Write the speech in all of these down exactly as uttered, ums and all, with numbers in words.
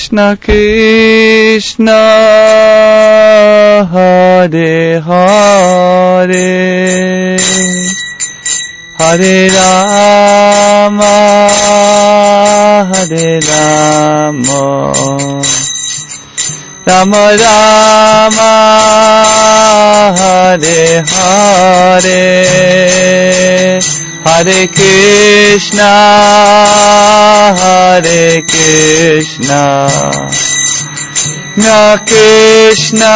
Krishna Krishna Hare Hare Hare Rama Hare Rama Rama Rama Hare Hare Hare Krishna Hare Krishna Krishna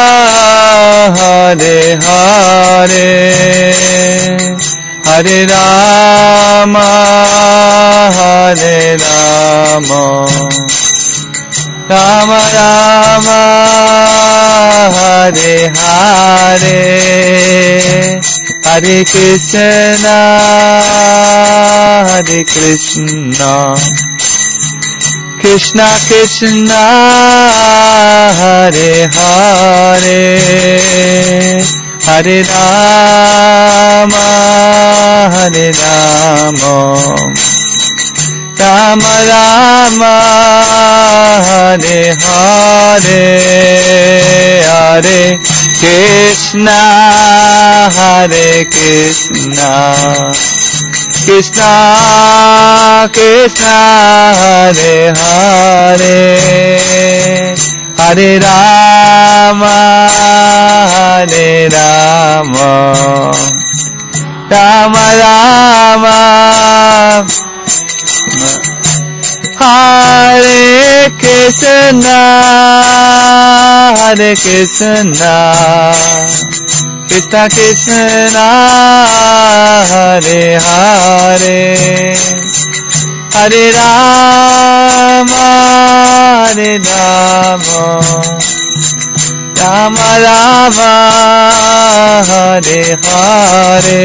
Hare Hare Hare Rama Hare Rama Rama Rama Hare Hare Hare Krishna Hare Krishna Krishna Krishna Hare Hare Hare Rama Hare Rama Rama Rama Hare Hare Hare Krishna Hare Krishna Krishna Krishna Hare Hare Hare Rama Hare Rama Rama Rama Hare Krishna Hare Krishna Krishna Krishna Hare Hare Hare Rama Hare Rama Rama Rama Hare Hare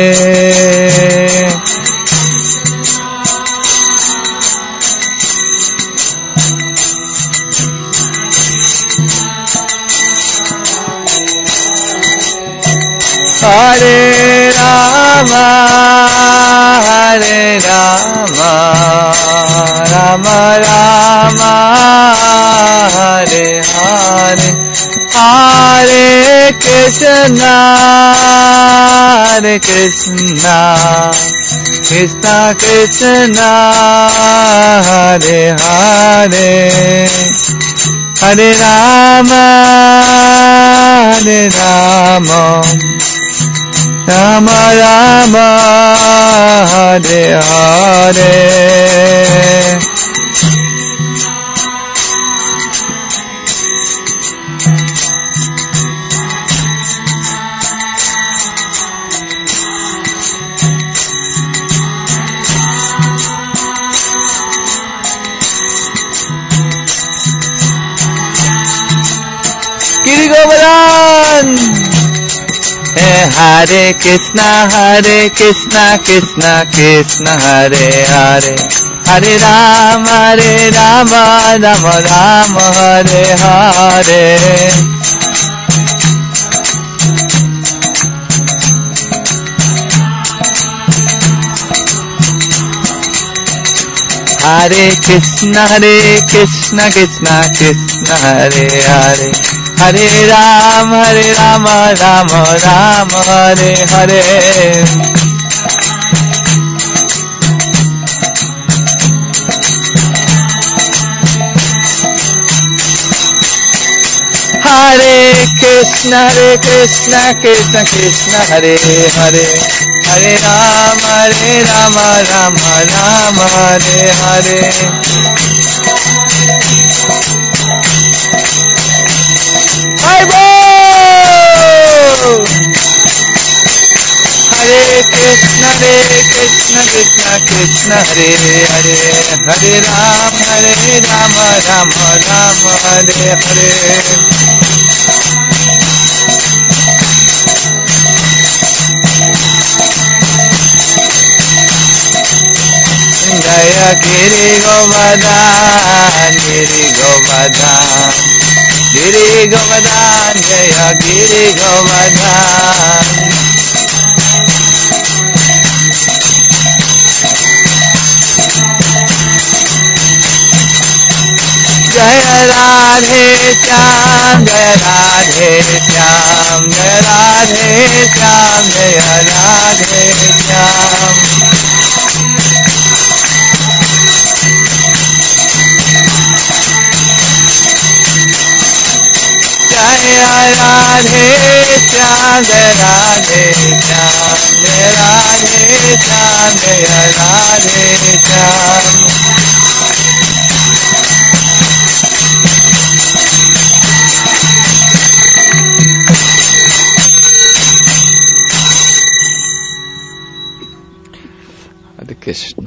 Hare Rama Hare Rama Rama Rama Hare Hare Hare Krishna Hare Krishna Krishna Krishna Hare Hare Hare Rama Hare Rama Rama Rama Hare Hare Giri Govardhan Hare Krishna Hare Krishna Krishna Krishna Hare Hare Hare Rama Hare Rama Rama Rama Hare Hare Hare Krishna Hare Krishna Krishna Krishna Hare Hare Hare Rama Hare Rama Rama Rama Hare Hare Hare Krishna Hare Krishna Krishna Krishna Hare Hare Hare Rama Hare Rama Rama Rama Hare Hare Hare Krishna Hare Krishna Krishna Krishna Hare Hare Hare Rama Hare Rama Rama Rama Hare Hare Jaya Giri Govardhan Giri Govardhan Giri Govardhan Jaya Giri Govardhan Jaya Shyam, Jaya Radhe Shyam, Jaya Radhe Shyam, Jaya Radhe Shyam. Jaya Radhe Shyam, Jaya Radhe Shyam, Jaya Radhe Shyam, Jaya Radhe Shyam. Hare Krishna.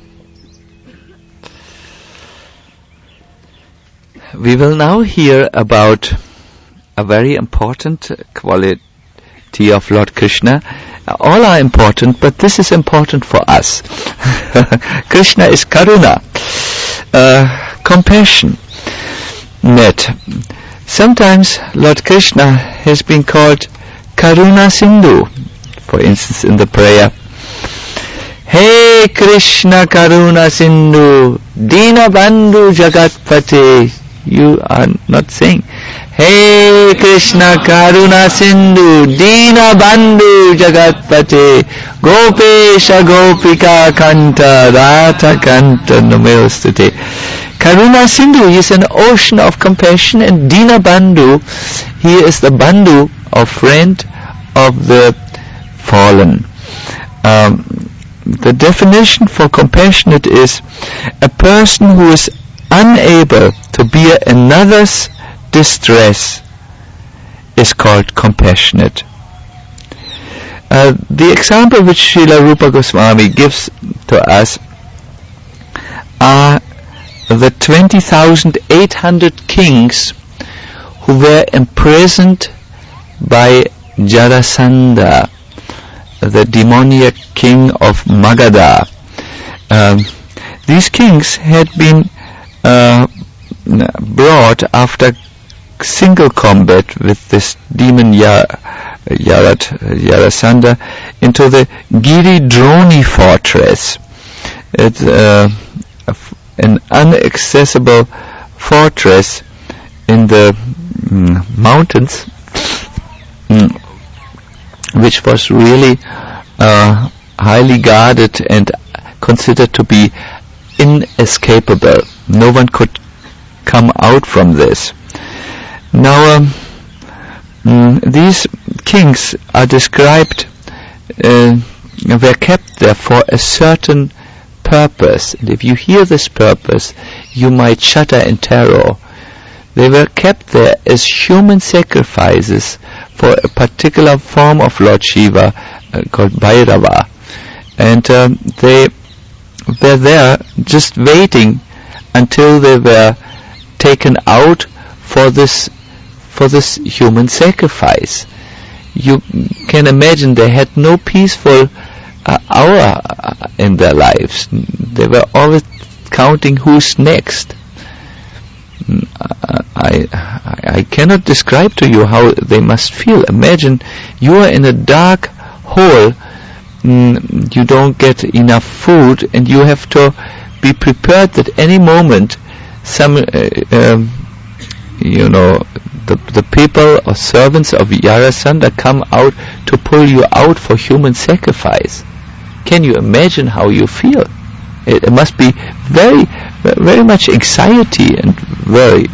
We will now hear about a very important quality of Lord Krishna. All are important, but this is important for us. Krishna is Karuna, uh, compassion. Net. Sometimes Lord Krishna has been called Karuna Sindhu. For instance, in the prayer, Hey Krishna Karuna Sindhu, Dina Bandhu Jagatpate. You are not saying, Hey Krishna Karuna Sindhu, Dina Bandhu Jagatpate, Gopesha Gopika Kanta, Radha Kanta Namostute. Karuna Sindhu is an ocean of compassion, and Dina Bandhu, he is the Bandhu, or friend of the fallen. Um, the definition for compassionate is a person who is unable to bear another's distress is called compassionate. Uh, the example which Srila Rupa Goswami gives to us are the twenty thousand eight hundred kings who were imprisoned by Jarasandha, the demoniac king of Magadha. Um, these kings had been uh, brought after single combat with this demon Yar, Yarat, Jarasandha into the Giridroni fortress. It's uh, an inaccessible fortress in the mm, mountains, mm, which was really uh, highly guarded and considered to be inescapable. No one could come out from this. Now, um, mm, these kings are described, uh, were kept there for a certain purpose. And if you hear this purpose, you might shudder in terror. They were kept there as human sacrifices for a particular form of Lord Shiva uh, called Bhairava. And um, they were there just waiting until they were taken out for this for this human sacrifice. You can imagine they had no peaceful uh, hour uh, in their lives. They were always counting who's next. I, I I cannot describe to you how they must feel. Imagine you are in a dark hole, mm, you don't get enough food, and you have to be prepared that any moment some uh, um, you know the the people or servants of Jarasandha come out to pull you out for human sacrifice. Can you imagine how you feel? It, it must be very very much anxiety and worry.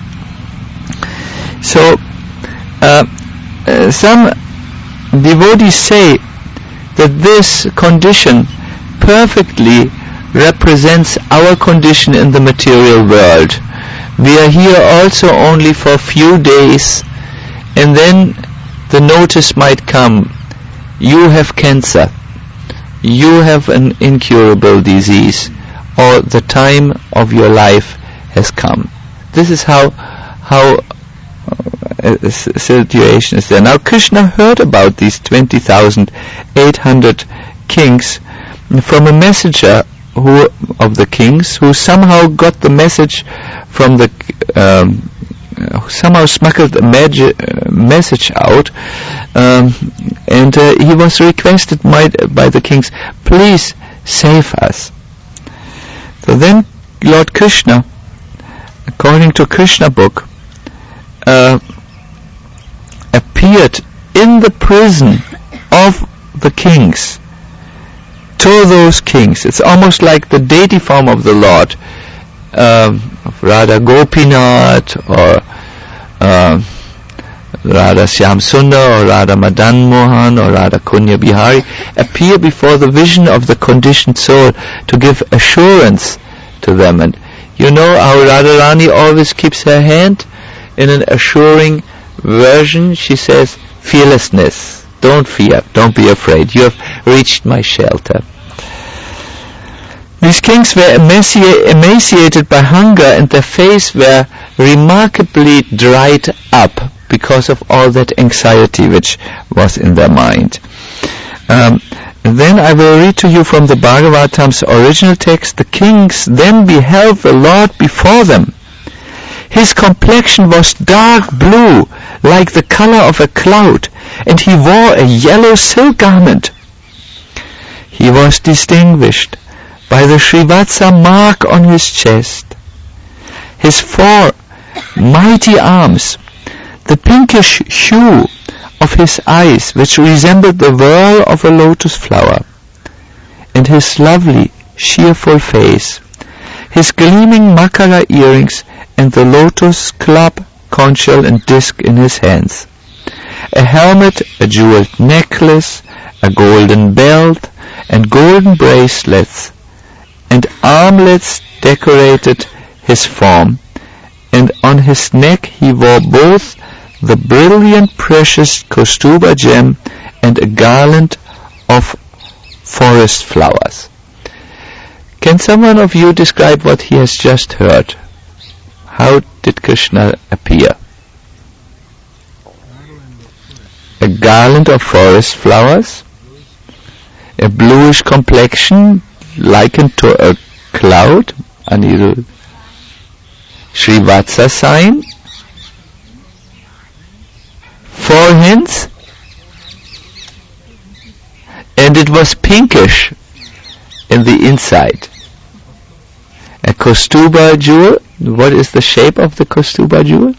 So uh, uh, some devotees say that this condition perfectly represents our condition in the material world. We are here also only for a few days, and then the notice might come, you have cancer, you have an incurable disease, or the time of your life has come. This is how how uh, a situation is there. Now Krishna heard about these twenty thousand eight hundred kings from a messenger who of the kings who somehow got the message from the um, somehow smuggled a magi- uh, message out, um, and uh, he was requested by, by the kings, please save us. So then Lord Krishna, according to Krishna book, uh, appeared in the prison of the kings to those kings. It's almost like the deity form of the Lord, um, of Radha Gopinath or uh, Radha Shyam Sundar or Radha Madan Mohan or Radha Kunya Bihari appear before the vision of the conditioned soul to give assurance to them. And you know how Radharani always keeps her hand in an assuring version. She says, fearlessness, don't fear, don't be afraid, you have reached my shelter. These kings were emaci- emaciated by hunger, and their faces were remarkably dried up because of all that anxiety which was in their mind. Um, then I will read to you from the Bhagavatam's original text. The kings then beheld the Lord before them. His complexion was dark blue, like the color of a cloud, and he wore a yellow silk garment. He was distinguished by the Srivatsa mark on his chest, his four mighty arms, the pinkish hue of his eyes, which resembled the whirl of a lotus flower, and his lovely, cheerful face, his gleaming makara earrings, and the lotus club, conch shell, and disc in his hands, a helmet, a jeweled necklace, a golden belt, and golden bracelets, and armlets decorated his form, and on his neck he wore both the brilliant precious Kaustuba gem and a garland of forest flowers. Can someone of you describe what he has just heard? How did Krishna appear? A garland of forest flowers, a bluish complexion likened to a cloud, Anirudh, Srivatsa sign, four hands, and it was pinkish in the inside. A Kaustuba jewel. What is the shape of the Kaustuba jewel?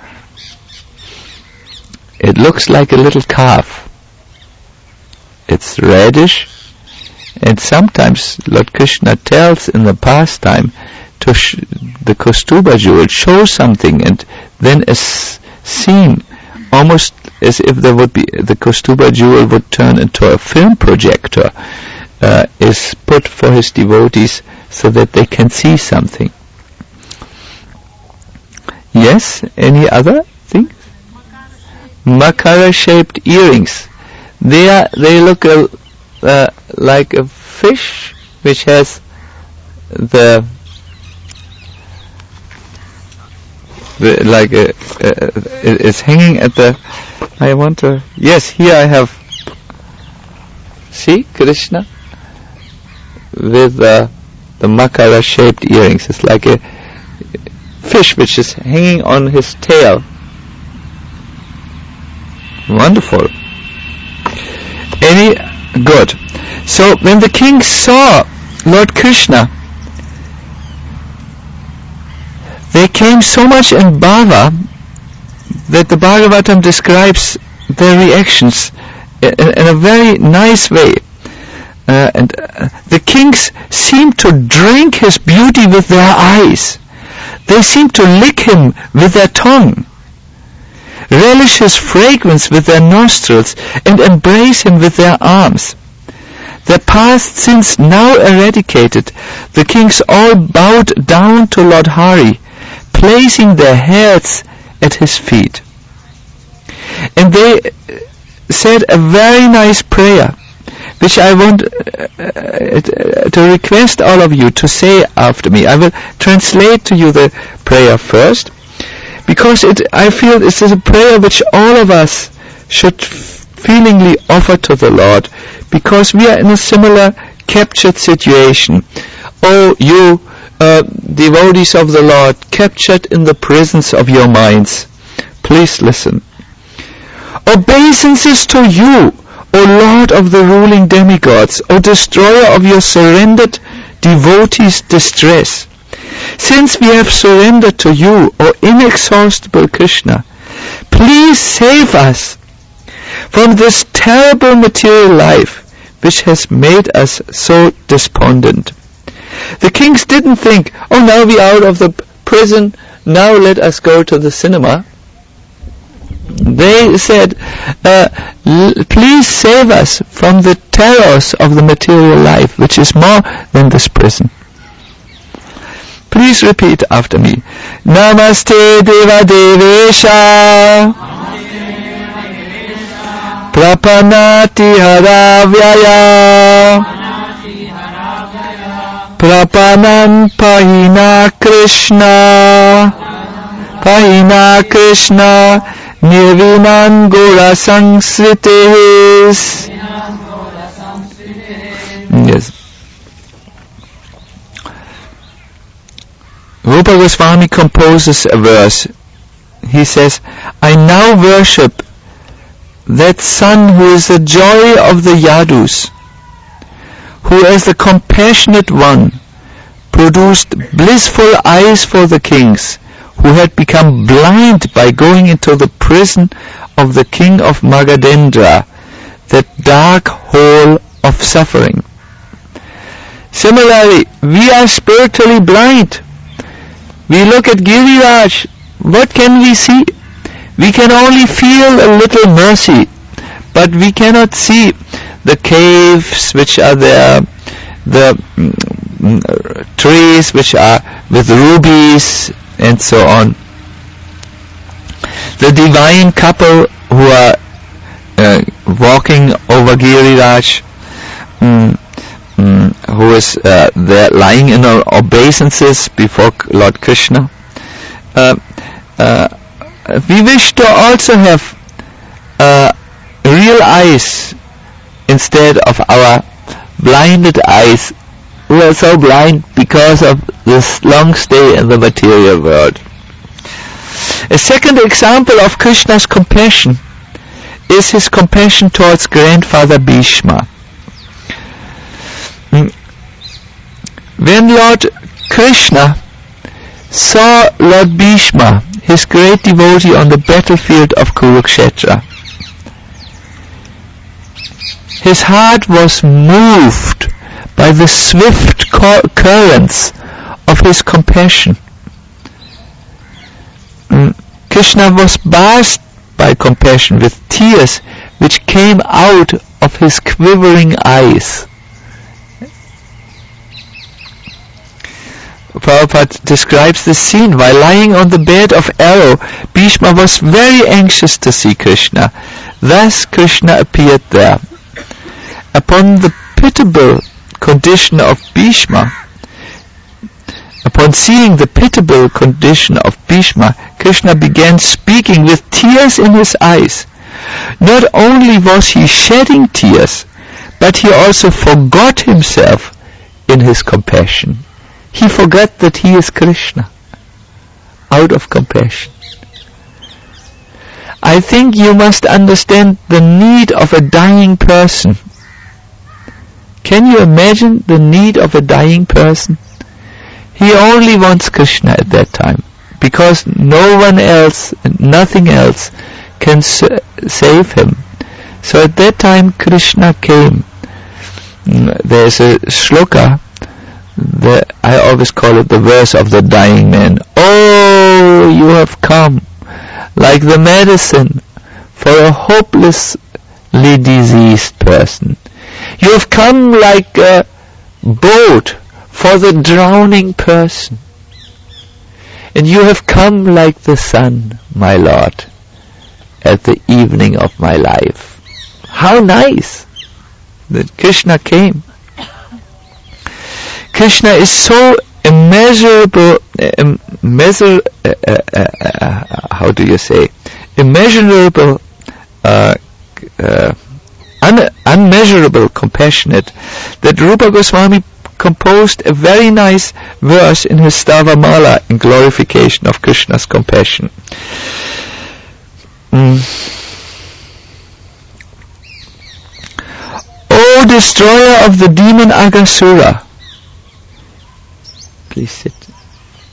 It looks like a little calf. It's reddish, and sometimes Lord Krishna tells in the pastime to sh- the Kaustuba jewel show something, and then a s- scene almost as if there would be the Kaustuba jewel would turn into a film projector uh, is put for his devotees so that they can see something. Yes, any other thing? Makara shaped earrings. They are they look uh, uh, like a fish which has the The, like a, uh, it's hanging at the. I want to. Yes, here I have. See Krishna with uh, the makara shaped earrings. It's like a fish which is hanging on his tail. Wonderful. Any good. So when the king saw Lord Krishna, they came so much in bhava that the Bhagavatam describes their reactions in, in a very nice way. Uh, and uh, the kings seemed to drink his beauty with their eyes. They seemed to lick him with their tongue, relish his fragrance with their nostrils, and embrace him with their arms. Their past sins now eradicated, the kings all bowed down to Lord Hari, placing their heads at his feet. And they said a very nice prayer, which I want uh, to request all of you to say after me. I will translate to you the prayer first, because it, I feel this is a prayer which all of us should feelingly offer to the Lord, because we are in a similar captured situation. Oh, you Uh, devotees of the Lord, captured in the prisons of your minds, please listen. Obeisances to you, O Lord of the ruling demigods, O destroyer of your surrendered devotees' distress. Since we have surrendered to you, O inexhaustible Krishna, please save us from this terrible material life which has made us so despondent. The kings didn't think, oh, now we are out of the prison, now let us go to the cinema. They said, uh, l- please save us from the terrors of the material life, which is more than this prison. Please repeat after me. Namaste Deva Devesha Prapanati Haravyaya Prapanan Pahina Krishna Pahina Krishna Nirvinan Gora Sangsritis. Yes. Rupa Goswami composes a verse. He says, I now worship that son who is the joy of the Yadus, who as the compassionate one produced blissful eyes for the kings, who had become blind by going into the prison of the king of Magadendra, that dark hole of suffering. Similarly, we are spiritually blind. We look at Giriraj, what can we see? We can only feel a little mercy, but we cannot see the caves which are there, the mm, trees which are with rubies and so on. The divine couple who are uh, walking over Giriraj, mm, mm, who is uh, there lying in obeisances before Lord Krishna. Uh, uh, we wish to also have uh, real eyes instead of our blinded eyes. We are so blind because of this long stay in the material world. A second example of Krishna's compassion is his compassion towards grandfather Bhishma. When Lord Krishna saw Lord Bhishma, his great devotee, on the battlefield of Kurukshetra, his heart was moved by the swift currents of his compassion. Krishna was bathed by compassion with tears which came out of his quivering eyes. Prabhupada describes the scene. While lying on the bed of Arrow, Bhishma was very anxious to see Krishna. Thus Krishna appeared there. Upon the pitiable condition of Bhishma, upon seeing the pitiable condition of Bhishma, Krishna began speaking with tears in his eyes. Not only was he shedding tears, but he also forgot himself in his compassion. He forgot that he is Krishna out of compassion. I think you must understand the need of a dying person. Can you imagine the need of a dying person? He only wants Krishna at that time, because no one else, nothing else can sa- save him. So at that time Krishna came. There's a shloka, the, I always call it the verse of the dying man. Oh, you have come like the medicine for a hopelessly diseased person. You have come like a boat for the drowning person. And you have come like the sun, my Lord, at the evening of my life. How nice that Krishna came. Krishna is so immeasurable, uh, measure, uh, uh, uh, uh, how do you say, immeasurable, uh, uh, un- unmeasurable, compassionate, that Rupa Goswami composed a very nice verse in his Stavamala in glorification of Krishna's compassion. Mm. O destroyer of the demon Aghasura, please sit.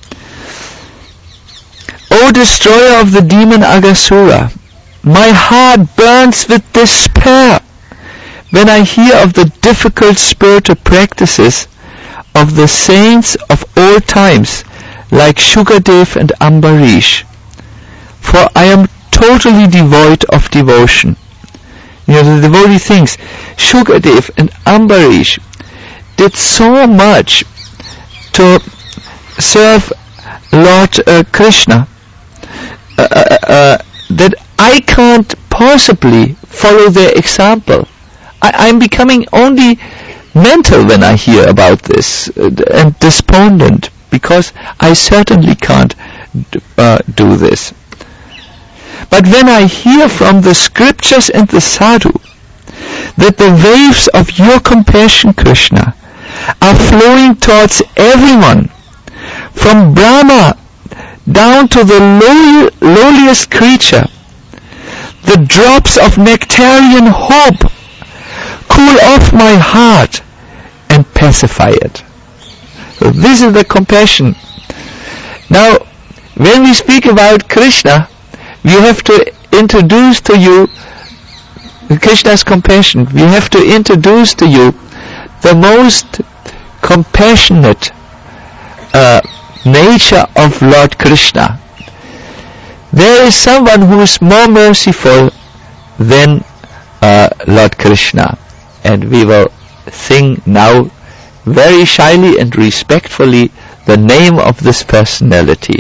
O destroyer of the demon Aghasura, my heart burns with despair when I hear of the difficult spiritual practices of the saints of old times like Shukadev and Ambarish, for I am totally devoid of devotion. You know, the devotee thinks Shukadev and Ambarish did so much to serve Lord uh, Krishna uh, uh, uh, that I can't possibly follow their example. I, I'm becoming only mental when I hear about this uh, and despondent, because I certainly can't uh, do this. But when I hear from the scriptures and the sadhu that the waves of your compassion, Krishna, are flowing towards everyone, from Brahma down to the low, lowliest creature, the drops of nectarian hope cool off my heart and pacify it. So this is the compassion. Now, when we speak about Krishna, we have to introduce to you Krishna's compassion. We have to introduce to you the most compassionate uh, nature of Lord Krishna. There is someone who is more merciful than uh, Lord Krishna, and we will sing now very shyly and respectfully the name of this personality.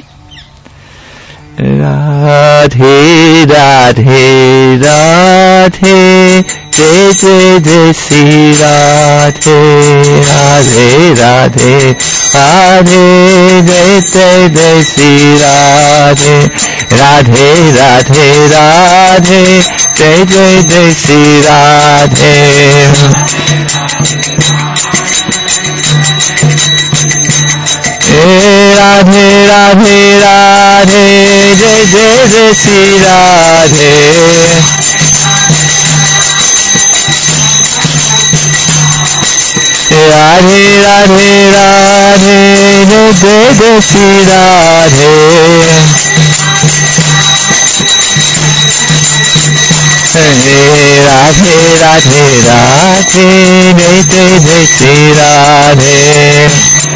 Radhe, Radhe, Radhe, Jai Jai Jai Sri Radhe, Radhe, Radhe, Radhe, Jai Jai Jai Sri Radhe, Radhe, Radhe, Radhe, Jai Jai Jai Sri Radhe. Radhe, Radhe, Radhe, Jai Jai Jai Sri Radhe. Radhe, Radhe, Radhe, Jai Jai Jai Sri Radhe. Radhe, Radhe, Radhe, Jai Jai Jai Sri Radhe.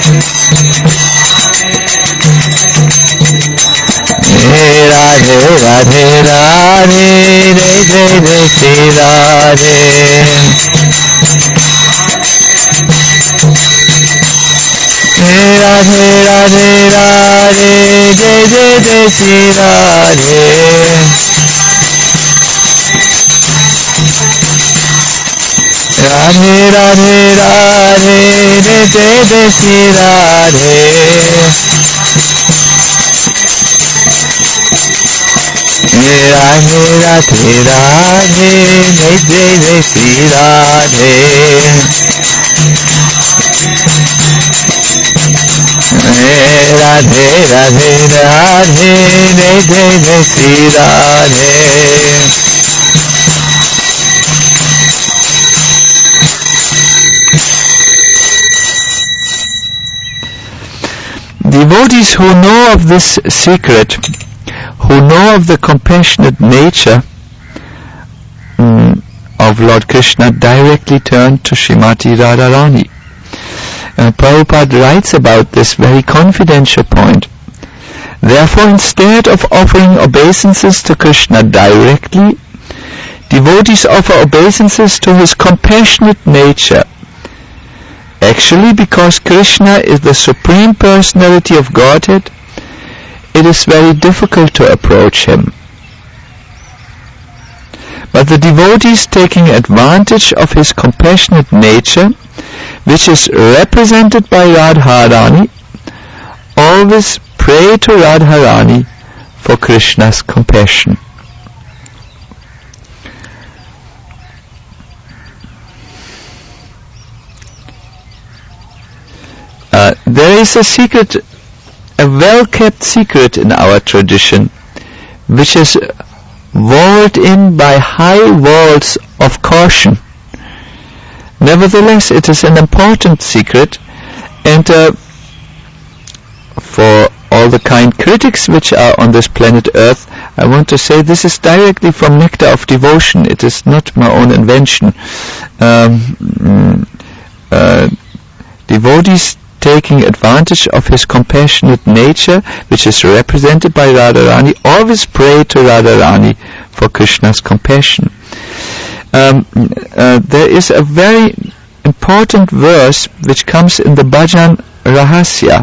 Radhe, Radhe, Radhe, Jai Jai Jai Sri Radhe. Radhe, Radhe, Radhe, Jai Jai Jai Sri Radhe. Radhe, Radhe, Radhe, Jai Jai Jai Sri Radhe. Radhe, Radhe, Radhe, Jai Jai Jai Sri Radhe. Radhe, Radhe, Radhe, Jai Jai Jai Sri Radhe. Devotees who know of this secret, who know of the compassionate nature um, of Lord Krishna, directly turn to Srimati Radharani. Uh, Prabhupada writes about this very confidential point. Therefore, instead of offering obeisances to Krishna directly, devotees offer obeisances to his compassionate nature. Actually, because Krishna is the Supreme Personality of Godhead, it is very difficult to approach him. But the devotees, taking advantage of his compassionate nature, which is represented by Radharani, always pray to Radharani for Krishna's compassion. Uh, there is a secret, a well-kept secret in our tradition, which is walled in by high walls of caution. Nevertheless, it is an important secret, and uh, for all the kind critics which are on this planet Earth, I want to say this is directly from Nectar of Devotion. It is not my own invention. Um, uh, devotees taking advantage of his compassionate nature, which is represented by Radharani, always pray to Radharani for Krishna's compassion. Um, uh, there is a very important verse which comes in the Bhajan Rahasya.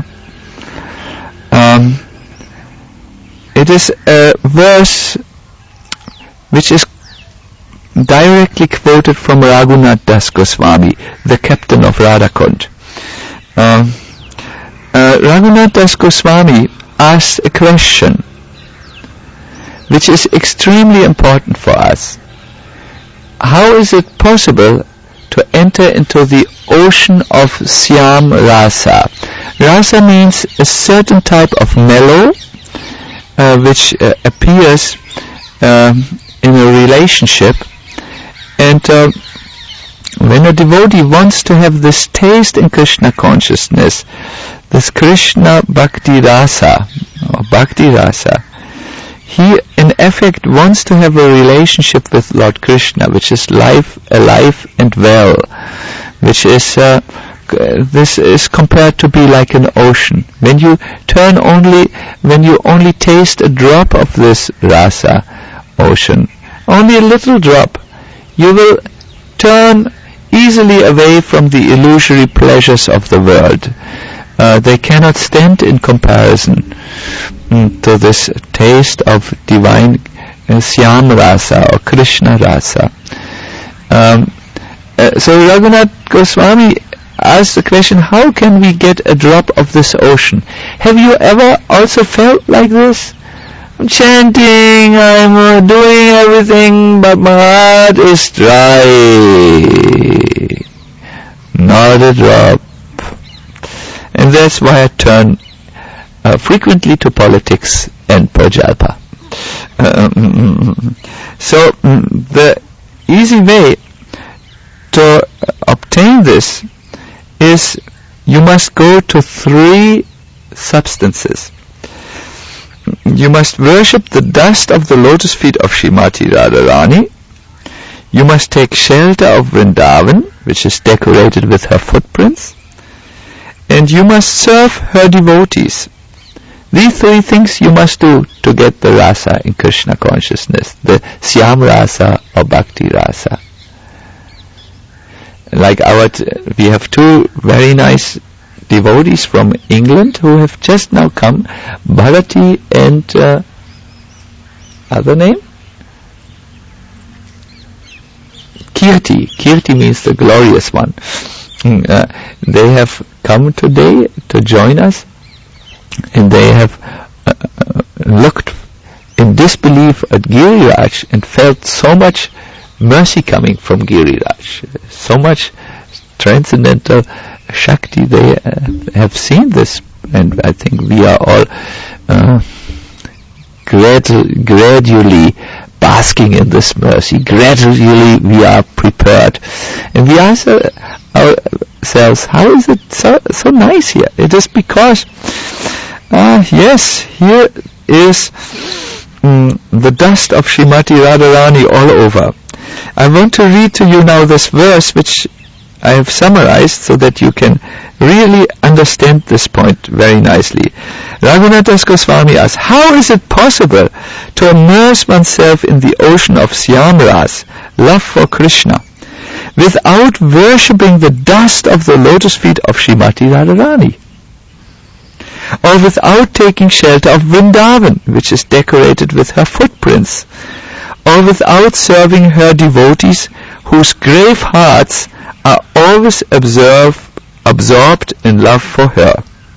Um, it is a verse which is directly quoted from Raghunath Das Goswami, the captain of Radhakund. Um, uh, Raghunath Das Goswami asks a question which is extremely important for us. How is it possible to enter into the ocean of Syam Rasa? Rasa means a certain type of mellow uh, which uh, appears um, in a relationship, and uh, when a devotee wants to have this taste in Krishna consciousness, this Krishna Bhakti Rasa, or Bhakti Rasa, he in effect wants to have a relationship with Lord Krishna, which is life, alive and well, which is, uh, this is compared to be like an ocean. When you turn only, when you only taste a drop of this Rasa ocean, only a little drop, you will turn easily away from the illusory pleasures of the world. Uh, they cannot stand in comparison mm, to this taste of divine uh, Syam Rasa or Krishna Rasa. Um, uh, so Raghunath Goswami asked the question, how can we get a drop of this ocean? Have you ever also felt like this? I'm chanting, I'm uh, doing everything, but my heart is dry. Not a drop. And that's why I turn uh, frequently to politics and Prajalpa. Um, so um, the easy way to obtain this is you must go to three substances. You must worship the dust of the lotus feet of Srimati Radharani. You must take shelter of Vrindavan, which is decorated with her footprints. And you must serve her devotees. These three things you must do to get the rasa in Krishna consciousness, the Syam Rasa or Bhakti Rasa. Like our, t- we have two very nice devotees from England who have just now come, Bharati and uh, other name? Kirti. Kirti means the glorious one. Uh, they have come today to join us, and they have uh, uh, looked in disbelief at Giriraj and felt so much mercy coming from Giriraj, so much transcendental Shakti. They uh, have seen this, and I think we are all uh, gradu- gradually basking in this mercy. Gradually we are prepared, and we ask uh, ourselves, how is it so, so nice here? It is because, uh, yes, here is mm, the dust of Srimati Radharani all over. I want to read to you now this verse which I have summarized so that you can really understand this point very nicely. Raghunath Das Goswami asks, how is it possible to immerse oneself in the ocean of Syamras, love for Krishna, without worshipping the dust of the lotus feet of Srimati Radharani? Or without taking shelter of Vrindavan, which is decorated with her footprints? Or without serving her devotees, whose grave hearts are always observe, absorbed in love for her?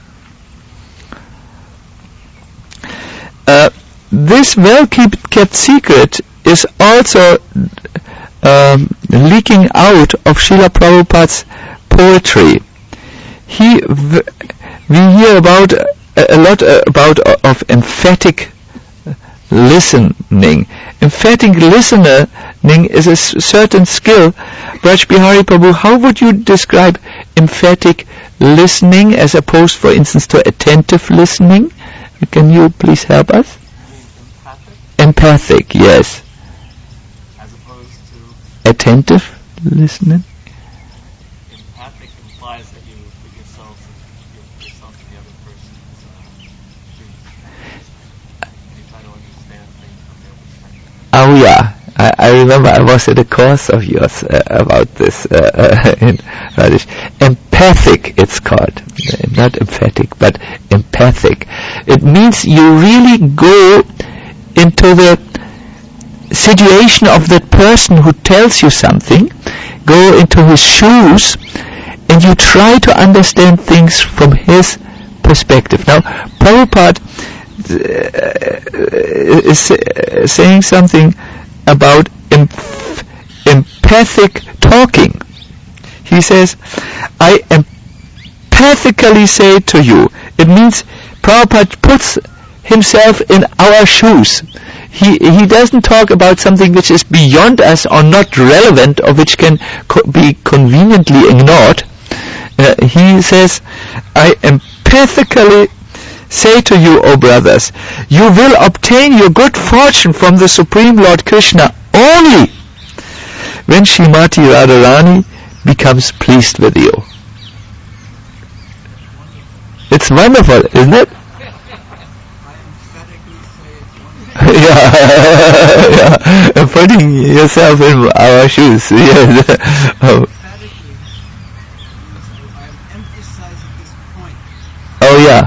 Uh, this well-kept secret is also um, leaking out of Srila Prabhupada's poetry. He, we hear about a, a lot about uh, of emphatic listening. Emphatic listening is a s- certain skill. Braj Bihari Prabhu, how would you describe emphatic listening as opposed, for instance, to attentive listening? Can you please help us? Empathic? Empathic, yes. As opposed to? Attentive listening? Empathic implies that you put yourself, you put yourself in the other person's uh, shoes. You try to understand things from their perspective. Oh yeah. I, I remember I was at a course of yours uh, about this uh, uh, in Rajesh. Empathic, it's called. Uh, not emphatic, but empathic. It means you really go into the situation of that person who tells you something, go into his shoes, and you try to understand things from his perspective. Now, Prabhupada uh, is uh, saying something about emph- empathic talking. He says, I empathically say to you. It means Prabhupada puts himself in our shoes. He he doesn't talk about something which is beyond us or not relevant or which can co- be conveniently ignored. Uh, he says, I empathically say to you, O brothers, you will obtain your good fortune from the Supreme Lord Krishna only when Srimati Radharani becomes pleased with you. It's wonderful, isn't it? yeah, yeah, putting yourself in our shoes. Yes. oh. oh yeah.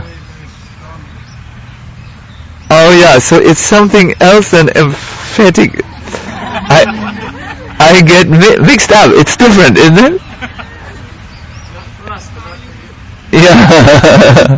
Oh yeah, so it's something else than emphatic. I I get mi- mixed up. It's different, isn't it? Yeah.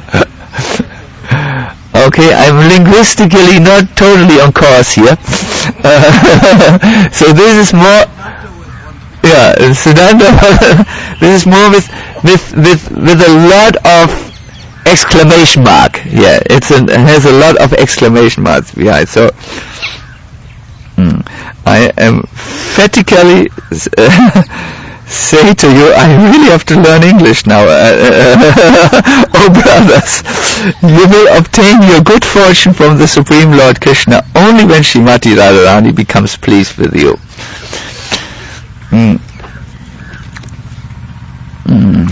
Okay, I'm linguistically not totally on course here. Uh, so this is more. Yeah, Siddhanta. This is more with with with with a lot of exclamation mark. Yeah, it's an, it has a lot of exclamation marks behind. So hmm, I am emphatically uh, say to you, I really have to learn English now. Uh, oh brothers, you will obtain your good fortune from the Supreme Lord Krishna only when Srimati Radharani becomes pleased with you. Hmm. Hmm.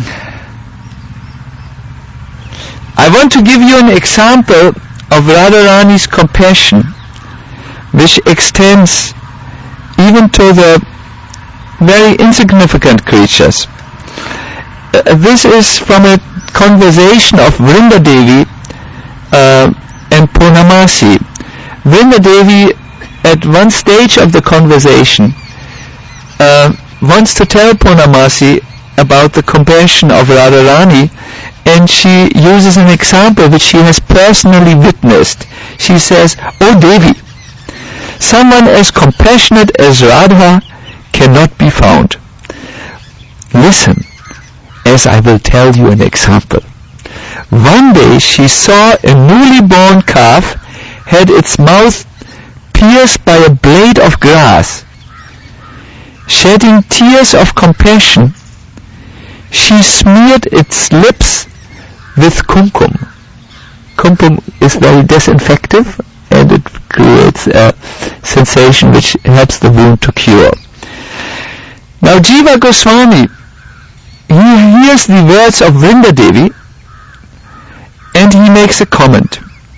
I want to give you an example of Radharani's compassion, which extends even to the very insignificant creatures. Uh, this is from a conversation of Vrinda Devi uh, and Purnamasi. Vrinda Devi, at one stage of the conversation, uh, wants to tell Purnamasi about the compassion of Radharani, and she uses an example which she has personally witnessed. She says, "O Devi, someone as compassionate as Radha cannot be found. Listen, as I will tell you an example. One day she saw a newly born calf had its mouth pierced by a blade of grass. Shedding tears of compassion, she smeared its lips with kumkum." Kumkum is very disinfective and it creates a sensation which helps the wound to cure. Now Jiva Goswami, he hears the words of Vrinda Devi and he makes a comment.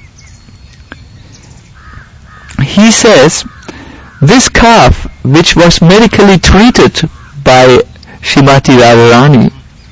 He says, this calf, which was medically treated by Srimati Radharani,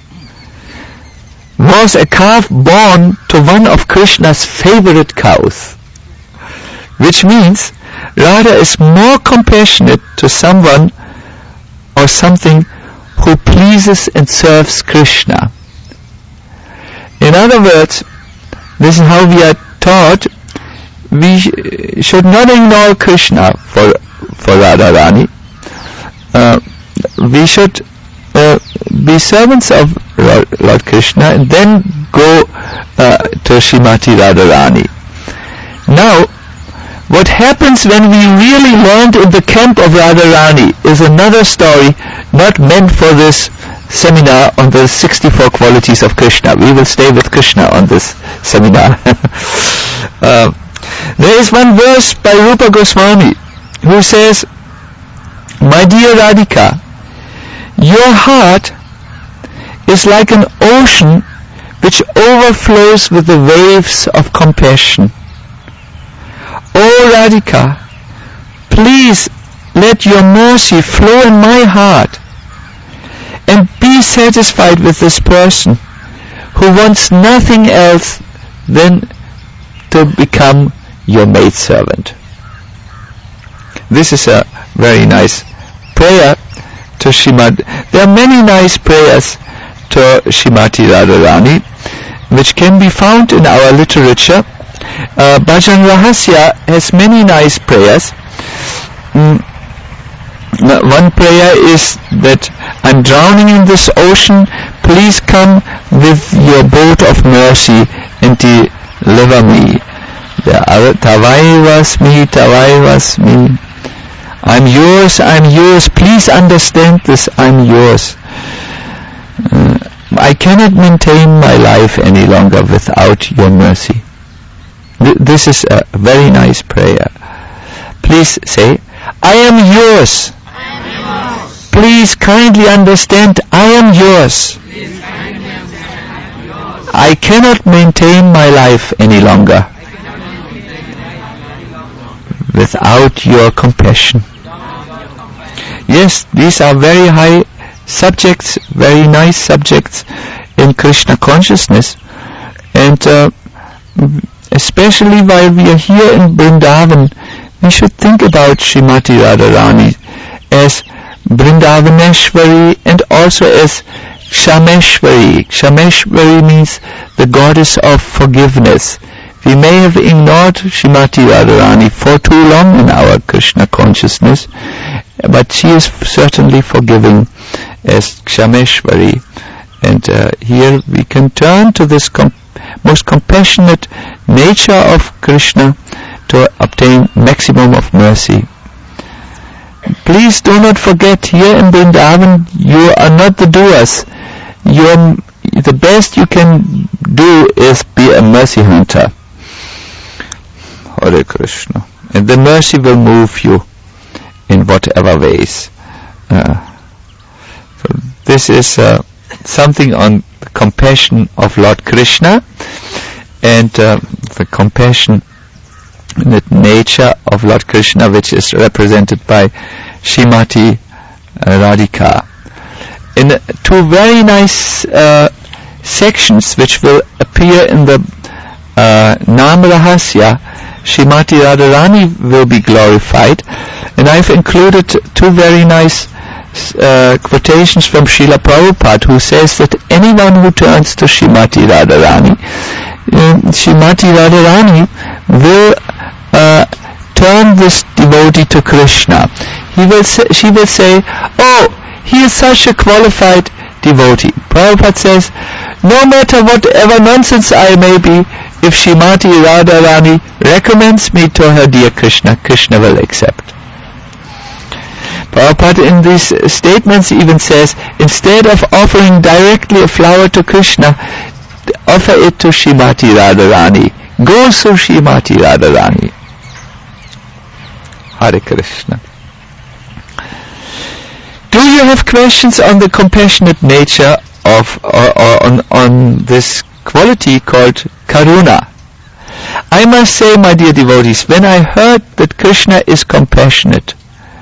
was a calf born to one of Krishna's favorite cows, which means Radha is more compassionate to someone or something who pleases and serves Krishna. In other words, this is how we are taught. We sh- should not ignore Krishna for for Radharani. Uh, we should uh, be servants of Lord, Lord Krishna and then go uh, to Srimati Radharani. Now, what happens when we really land in the camp of Radharani is another story, not meant for this seminar on the sixty-four qualities of Krishna. We will stay with Krishna on this seminar. Uh, there is one verse by Rupa Goswami who says, "My dear Radhika, your heart is like an ocean which overflows with the waves of compassion. O Radhika, please let your mercy flow in my heart and be satisfied with this person who wants nothing else than to become your maidservant." This is a very nice prayer to Srimad. There are many nice prayers to Srimati Radharani which can be found in our literature. Uh, Bhajan Rahasya has many nice prayers. Mm, one prayer is that, "I'm drowning in this ocean, please come with your boat of mercy and deliver me." The other, "Tavai vasmi, Tavai vasmi." I'm yours, I'm yours, please understand this, I'm yours. Uh, I cannot maintain my life any longer without your mercy. Th- this is a very nice prayer. Please say, "I am yours. I am yours. Please kindly understand, I am yours. Please kindly understand, I am yours. I cannot maintain my life any longer without your compassion." Yes, these are very high subjects, very nice subjects in Krishna consciousness, and uh, especially while we are here in Vrindavan, we should think about Srimati Radharani as Vrindavaneshwari and also as Kshameshwari. Kshameshwari means the goddess of forgiveness. We may have ignored Srimati Radharani for too long in our Krishna consciousness, but she is certainly forgiving as Kshameshwari. And uh, here we can turn to this com- most compassionate nature of Krishna to obtain maximum of mercy. Please do not forget, here in Vrindavan, you are not the doers. You're, the best you can do is be a mercy hunter. Hare Krishna. And the mercy will move you in whatever ways. Uh, so this is uh, something on the compassion of Lord Krishna and uh, the compassionate nature of Lord Krishna, which is represented by Srimati Radhika. In uh, two very nice uh, sections which will appear in the uh, Nam Rahasya, Srimati Radharani will be glorified, and I've included two very nice uh, quotations from Srila Prabhupada, who says that anyone who turns to Srimati Radharani, uh, Srimati Radharani will uh, turn this devotee to Krishna. He will say, she will say, "Oh, he is such a qualified devotee." Prabhupada says, "No matter whatever nonsense I may be, if Srimati Radharani recommends me to her dear Krishna, Krishna will accept." Prabhupada in these statements even says, instead of offering directly a flower to Krishna, offer it to Srimati Radharani. Go to Srimati Radharani. Hare Krishna. Do you have questions on the compassionate nature of, or, or on, on this quality called Karuna? I must say, my dear devotees, when I heard that Krishna is compassionate,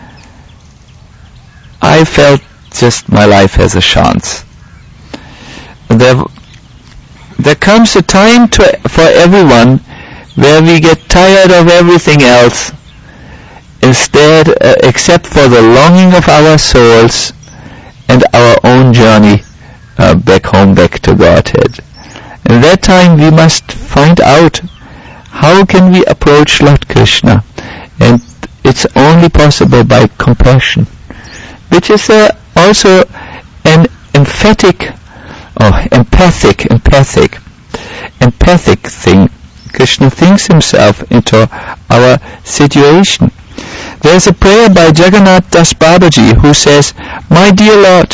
I felt just my life has a chance. There, there comes a time to, for everyone where we get tired of everything else, instead, uh, except for the longing of our souls and our own journey uh, back home, back to Godhead. In that time we must find out how can we approach Lord Krishna, and it's only possible by compassion, which is uh, also an emphatic or empathic, empathic, empathic thing. Krishna thinks himself into our situation. There's a prayer by Jagannath Das Babaji who says, "My dear Lord,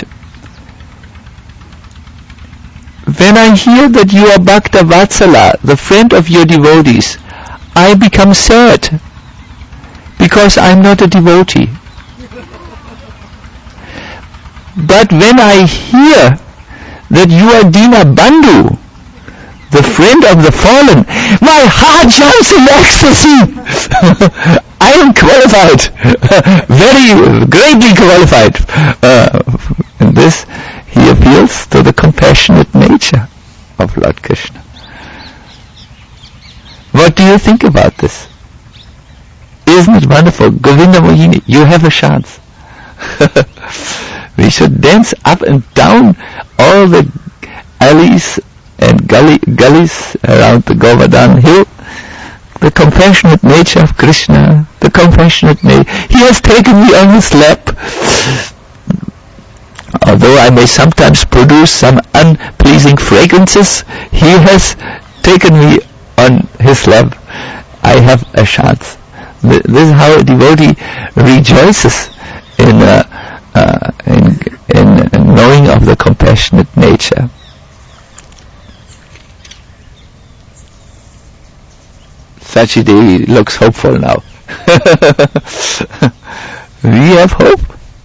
when I hear that you are Bhakta Vatsala, the friend of your devotees, I become sad because I'm not a devotee. But when I hear that you are Dina Bandhu, the friend of the fallen, my heart jumps in ecstasy. I am qualified, very greatly qualified. Uh, in this, he appeals to the compassionate nature of Lord Krishna. What do you think about this? Isn't it wonderful? Govinda Mohini, you have a chance. We should dance up and down all the alleys and gully, gullies around the Govardhan hill. The compassionate nature of Krishna, the compassionate nature. He has taken me on his lap. Although I may sometimes produce some unpleasing fragrances, he has taken me on his lap. I have a chance. This is how a devotee rejoices in, uh, uh, in, in knowing of the compassionate nature. Sachi Devi looks hopeful now. We have hope.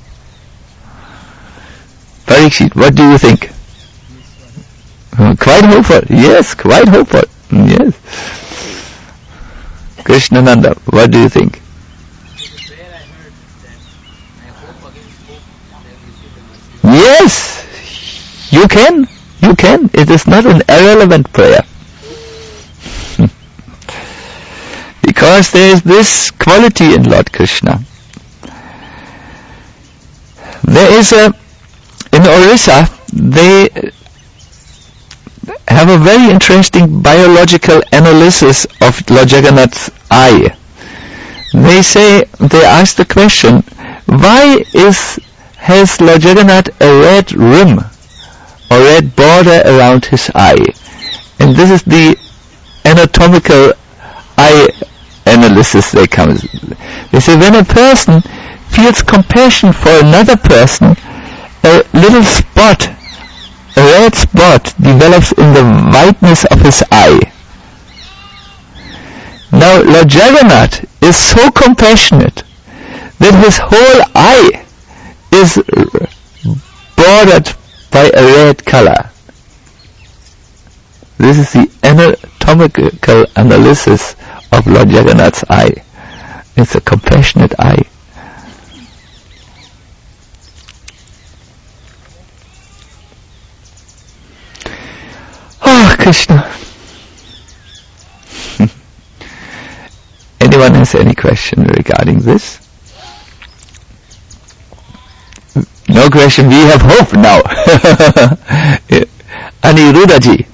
Parikshit, what do you think? Uh, quite hopeful. Yes, quite hopeful. Yes. Krishnananda, what do you think? Yes, you can. You can. It is not an irrelevant prayer. Because there is this quality in Lord Krishna. There is a, in Orissa, they have a very interesting biological analysis of Lord Jagannath's eye. They say, they ask the question, why is, has Lord Jagannath a red rim, or red border around his eye? And this is the anatomical eye analysis they come. They say when a person feels compassion for another person, a little spot, a red spot develops in the whiteness of his eye. Now Lord Jagannath is so compassionate that his whole eye is bordered by a red color. This is the anatomical analysis of Lord Jagannath's eye. It's a compassionate eye. Oh, Krishna. Anyone has any question regarding this? No question, we have hope now. Aniruddhaji.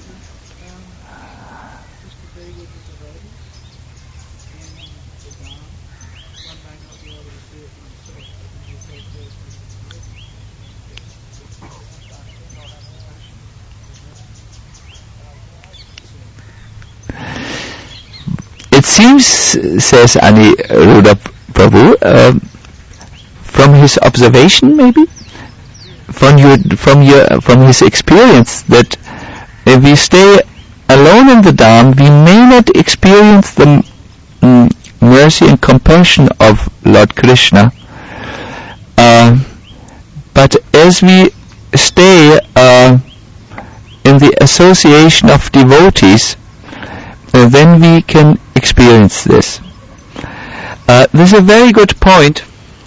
It seems, says Aniruddha Prabhu, uh, from his observation maybe, from your, from your, from his experience, that if we stay alone in the Dham, we may not experience the mm, mercy and compassion of Lord Krishna. Uh, but as we stay uh, in the association of devotees, uh, then we can experience this. Uh, this is a very good point.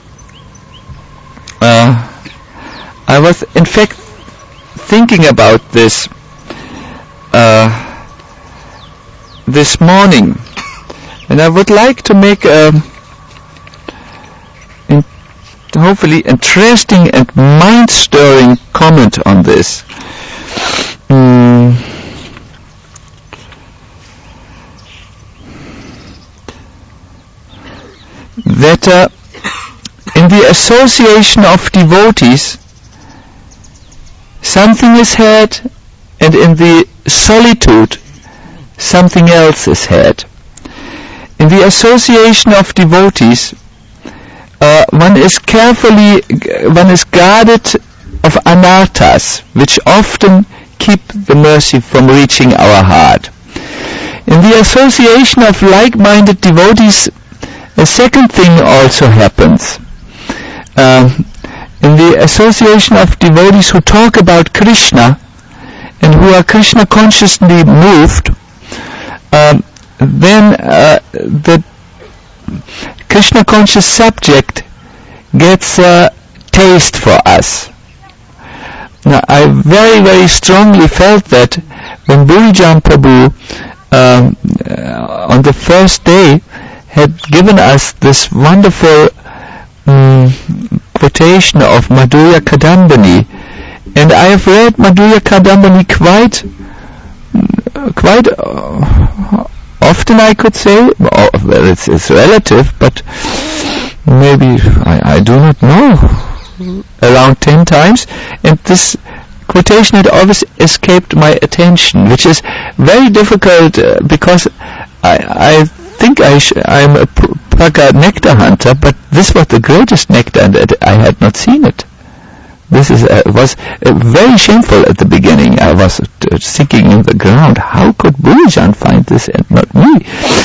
Uh, I was in fact thinking about this uh, this morning, and I would like to make a in, hopefully interesting and mind-stirring comment on this. Mm. That uh, in the association of devotees, something is had, and in the solitude, something else is had. In the association of devotees, uh, one is carefully, one is guarded of anarthas, which often keep the mercy from reaching our heart. In the association of like-minded devotees, a second thing also happens. Um, in the association of devotees who talk about Krishna and who are Krishna consciously moved, um, then uh, the Krishna conscious subject gets a taste for us. Now, I very, very strongly felt that when Burijan Prabhu um, uh, on the first day had given us this wonderful um, quotation of Madhurya Kadambini, and I have read Madhurya Kadambini quite, quite uh, often, I could say. Oh, well, it's, it's relative, but maybe I, I do not know, around ten times, and this quotation had always escaped my attention, which is very difficult uh, because I, I think I sh- I'm a p- Praga nectar hunter, but this was the greatest nectar and I had not seen it. This is uh, was uh, very shameful at the beginning. I was uh, sinking in the ground. How could Burijan find this and not me?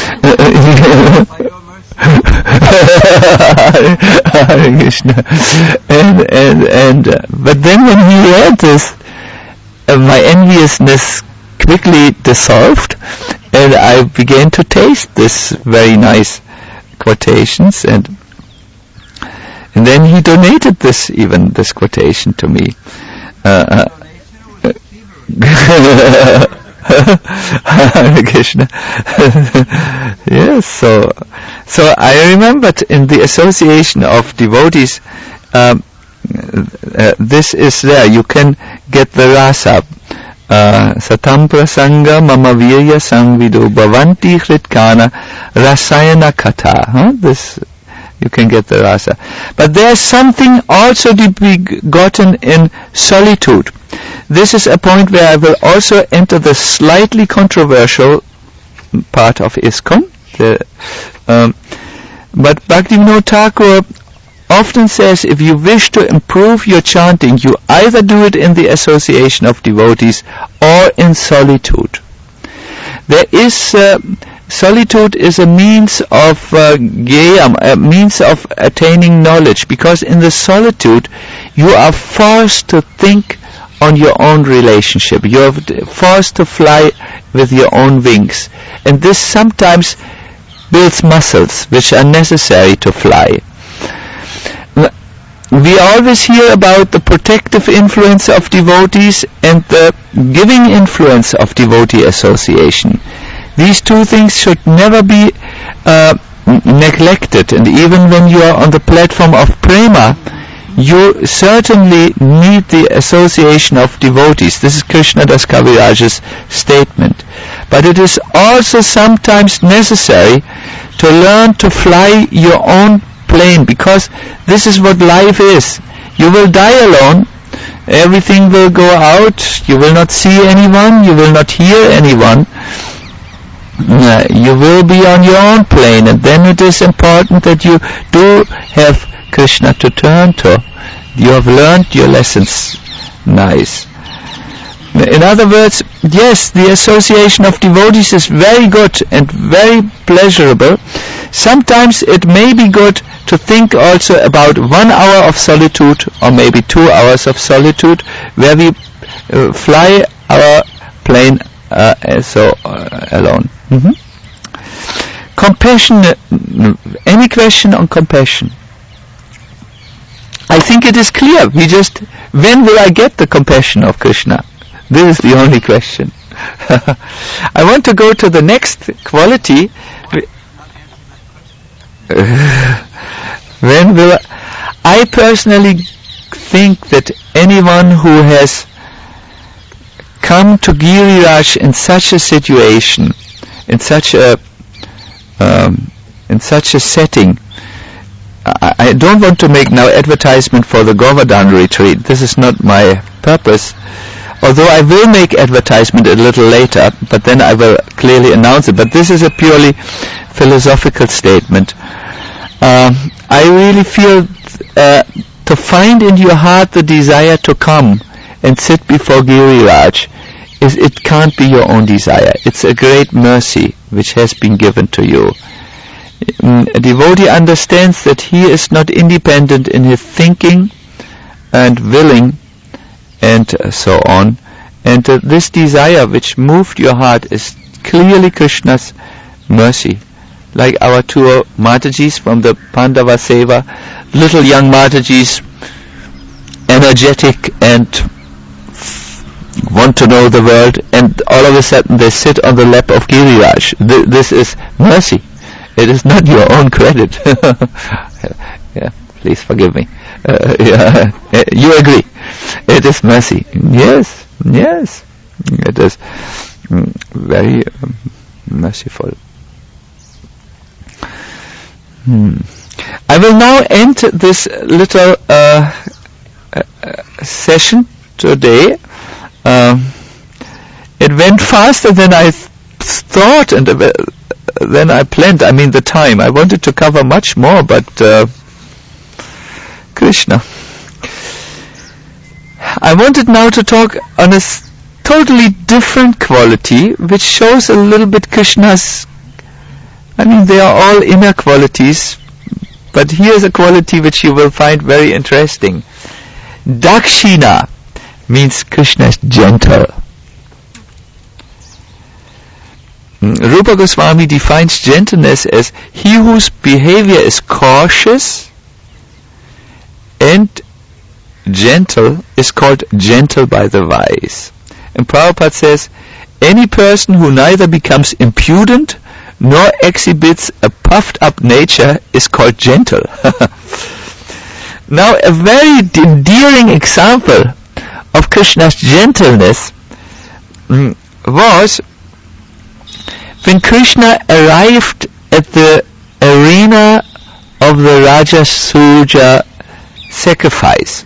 Hare Krishna. And and and uh, but then when he read this, uh, my enviousness quickly dissolved, and I began to taste this very nice quotations, and and then he donated this even this quotation to me. Uh, uh, Hare Krishna. Yes, so so I remembered in the association of devotees, um, uh, this is there. You can get the rasa. Uh, Satam prasanga mama virya samvido bhavanti hritkana rasayana katha. Huh? This you can get the rasa. But there's something also to be gotten in solitude. This is a point where I will also enter the slightly controversial part of ISKCON. The, um, but Bhaktivinoda Thakur often says, if you wish to improve your chanting, you either do it in the association of devotees or in solitude. There is uh, solitude is a means of uh, geyam, a means of attaining knowledge, because in the solitude you are forced to think on your own relationship. You are forced to fly with your own wings, and this sometimes builds muscles which are necessary to fly. We always hear about the protective influence of devotees and the giving influence of devotee association. These two things should never be uh, neglected, and even when you are on the platform of prema, you certainly need the association of devotees. This is Krishnadas Kaviraj's statement. But it is also sometimes necessary to learn to fly your own plane, because this is what life is. You will die alone, everything will go out, you will not see anyone, you will not hear anyone. Uh, you will be on your own plane, and then it is important that you do have Krishna to turn to. You have learned your lessons. Nice. In other words, yes, the association of devotees is very good and very pleasurable. Sometimes it may be good to think also about one hour of solitude, or maybe two hours of solitude, where we uh, fly our plane uh, so uh, alone. Mm-hmm. Compassion. Any question on compassion? I think it is clear. We just, when will I get the compassion of Krishna? This is the only question. I want to go to the next quality. When will I, I personally think that anyone who has come to Giriraj in such a situation, in such a um, in such a setting, I, I don't want to make now advertisement for the Govardhan retreat. This is not my purpose. Although I will make advertisement a little later, but then I will clearly announce it. But this is a purely philosophical statement. Uh, I really feel uh, to find in your heart the desire to come and sit before Giriraj is it can't be your own desire. It's a great mercy which has been given to you. A devotee understands that he is not independent in his thinking and willing and uh, so on. And uh, this desire which moved your heart is clearly Krishna's mercy. Like our two Matajis from the Pandava Seva, little young Matajis, energetic and want to know the world, and all of a sudden they sit on the lap of Giriraj. Th- this is mercy. It is not your own credit. Yeah, please forgive me. Uh, yeah, you agree? It is mercy. Yes, yes. It is mm, very um, merciful. Hmm. I will now end this little uh, uh, session today. Um, it went faster than I th- thought and uh, than I planned. I mean the time. I wanted to cover much more, but uh, Krishna. I wanted now to talk on a s- totally different quality, which shows a little bit Krishna's. I mean, they are all inner qualities, but here's a quality which you will find very interesting. Dakshina means Krishna is gentle. Mm, Rupa Goswami defines gentleness as he whose behavior is cautious and gentle is called gentle by the wise. And Prabhupada says, any person who neither becomes impudent nor exhibits a puffed up nature is called gentle. Now, a very endearing example of Krishna's gentleness mm, was when Krishna arrived at the arena of the Rajasuya sacrifice,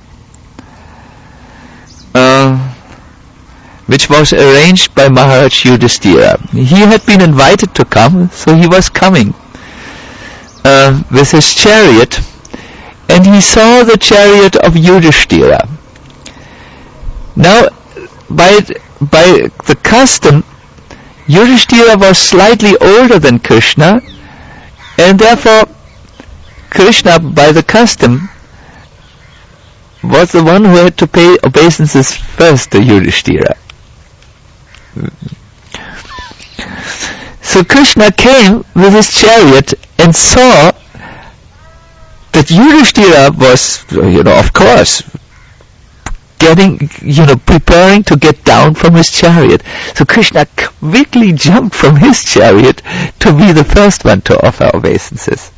uh, which was arranged by Maharaj Yudhishthira. He had been invited to come, so he was coming uh, with his chariot, and he saw the chariot of Yudhishthira. Now, by by the custom, Yudhishthira was slightly older than Krishna, and therefore Krishna, by the custom, was the one who had to pay obeisances first to Yudhishthira. So Krishna came with his chariot and saw that Yudhishthira was, you know, of course, getting, you know, preparing to get down from his chariot. So Krishna quickly jumped from his chariot to be the first one to offer obeisances.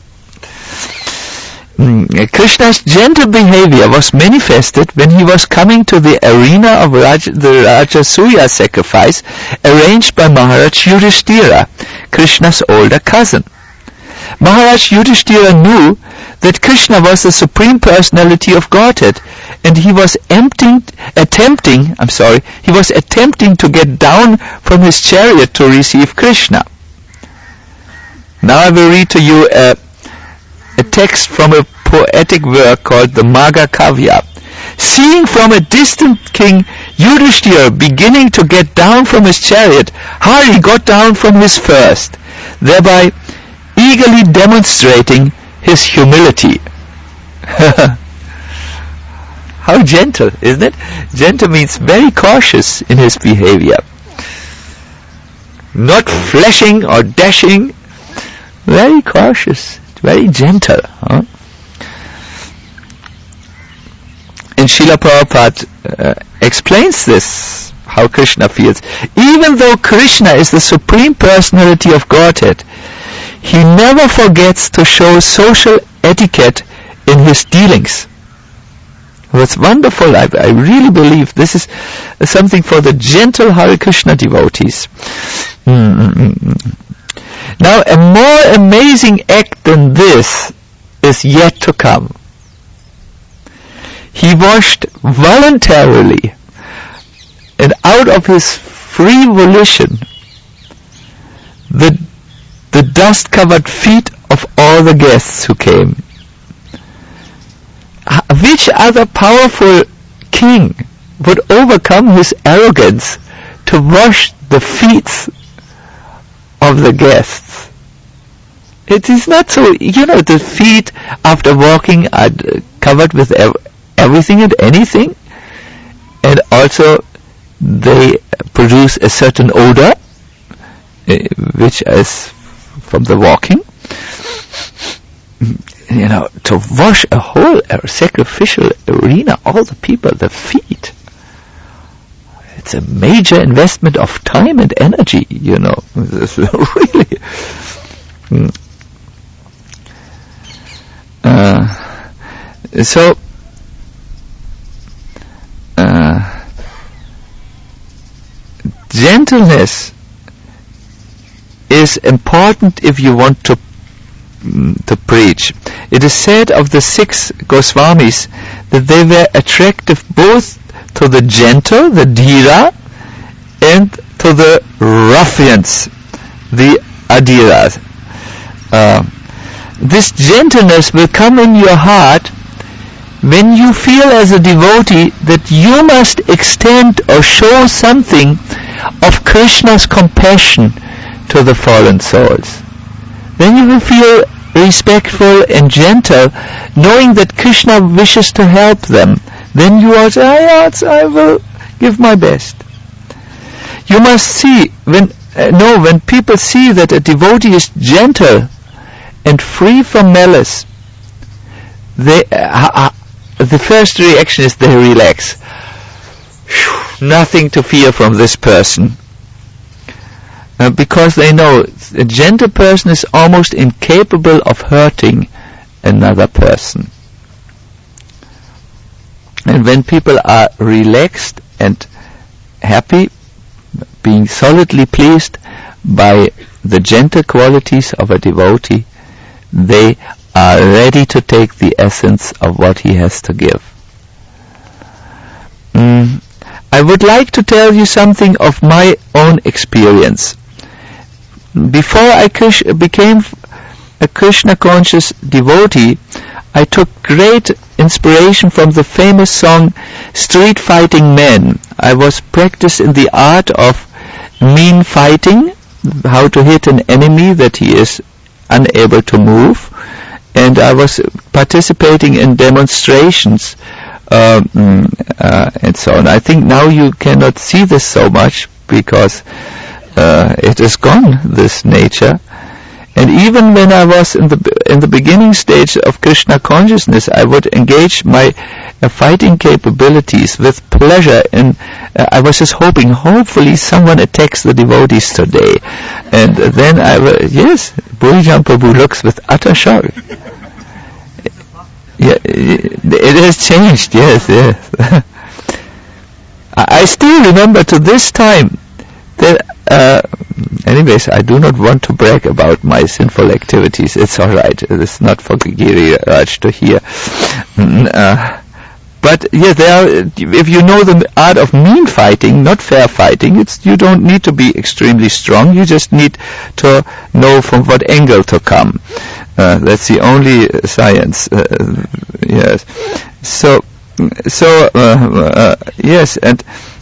Mm, Krishna's gentle behavior was manifested when he was coming to the arena of Raj, the Rajasuya sacrifice arranged by Maharaj Yudhishthira, Krishna's older cousin. Maharaj Yudhishthira knew that Krishna was the Supreme Personality of Godhead, and he was emptying, attempting, I'm sorry, he was attempting to get down from his chariot to receive Krishna. Now I will read to you a, a text from a poetic work called the Magha Kavya. Seeing from a distant king Yudhishthira beginning to get down from his chariot, Hari got down from his first, thereby eagerly demonstrating his humility. How gentle, isn't it? Gentle means very cautious in his behavior. Not flashing or dashing, very cautious, very gentle. Huh? And Srila Prabhupada uh, explains this, how Krishna feels. Even though Krishna is the Supreme Personality of Godhead, he never forgets to show social etiquette in his dealings. What's wonderful, I, I really believe this is something for the gentle Hare Krishna devotees. Mm-hmm. Now, a more amazing act than this is yet to come. He washed voluntarily and out of his free volition the the dust-covered feet of all the guests who came. Which other powerful king would overcome his arrogance to wash the feet of the guests. It is not so, you know, the feet after walking are covered with ev- everything and anything, and also they produce a certain odor, uh, which is from the walking. You know, to wash a whole uh, sacrificial arena, all the people, the feet. It's a major investment of time and energy, you know. It's really. Mm. Uh, so, uh, gentleness is important if you want to to preach. It is said of the six Goswamis that they were attractive both to the gentle, the dhira, and to the ruffians, the adiras. Uh, this gentleness will come in your heart when you feel as a devotee that you must extend or show something of Krishna's compassion to the fallen souls. Then you will feel respectful and gentle, knowing that Krishna wishes to help them. Then you are saying, I will give my best. You must see, when uh, no, when people see that a devotee is gentle and free from malice, they, uh, uh, the first reaction is they relax. Nothing to fear from this person. Uh, because they know a gentle person is almost incapable of hurting another person. And when people are relaxed and happy, being solidly pleased by the gentle qualities of a devotee, they are ready to take the essence of what he has to give. Mm. I would like to tell you something of my own experience. Before I Krish- became a Krishna-conscious devotee, I took great inspiration from the famous song Street Fighting Men. I was practiced in the art of mean fighting, how to hit an enemy that he is unable to move, and I was participating in demonstrations um, uh, and so on. I think now you cannot see this so much because uh, it is gone, this nature. And even when I was in the in the beginning stage of Krishna consciousness, I would engage my uh, fighting capabilities with pleasure, and uh, I was just hoping, hopefully someone attacks the devotees today. And then I will, yes, Bhurijan Prabhu looks with utter shock. Yeah, it has changed, yes, yes. I still remember to this time that, uh, anyways, I do not want to brag about my sinful activities. It's alright. It's not for Giri Raj to hear. Mm, uh, but yeah, there are, if you know the art of mean fighting, not fair fighting, it's, you don't need to be extremely strong. You just need to know from what angle to come. Uh, that's the only uh, science. Uh, yes. So, so uh, uh, yes, and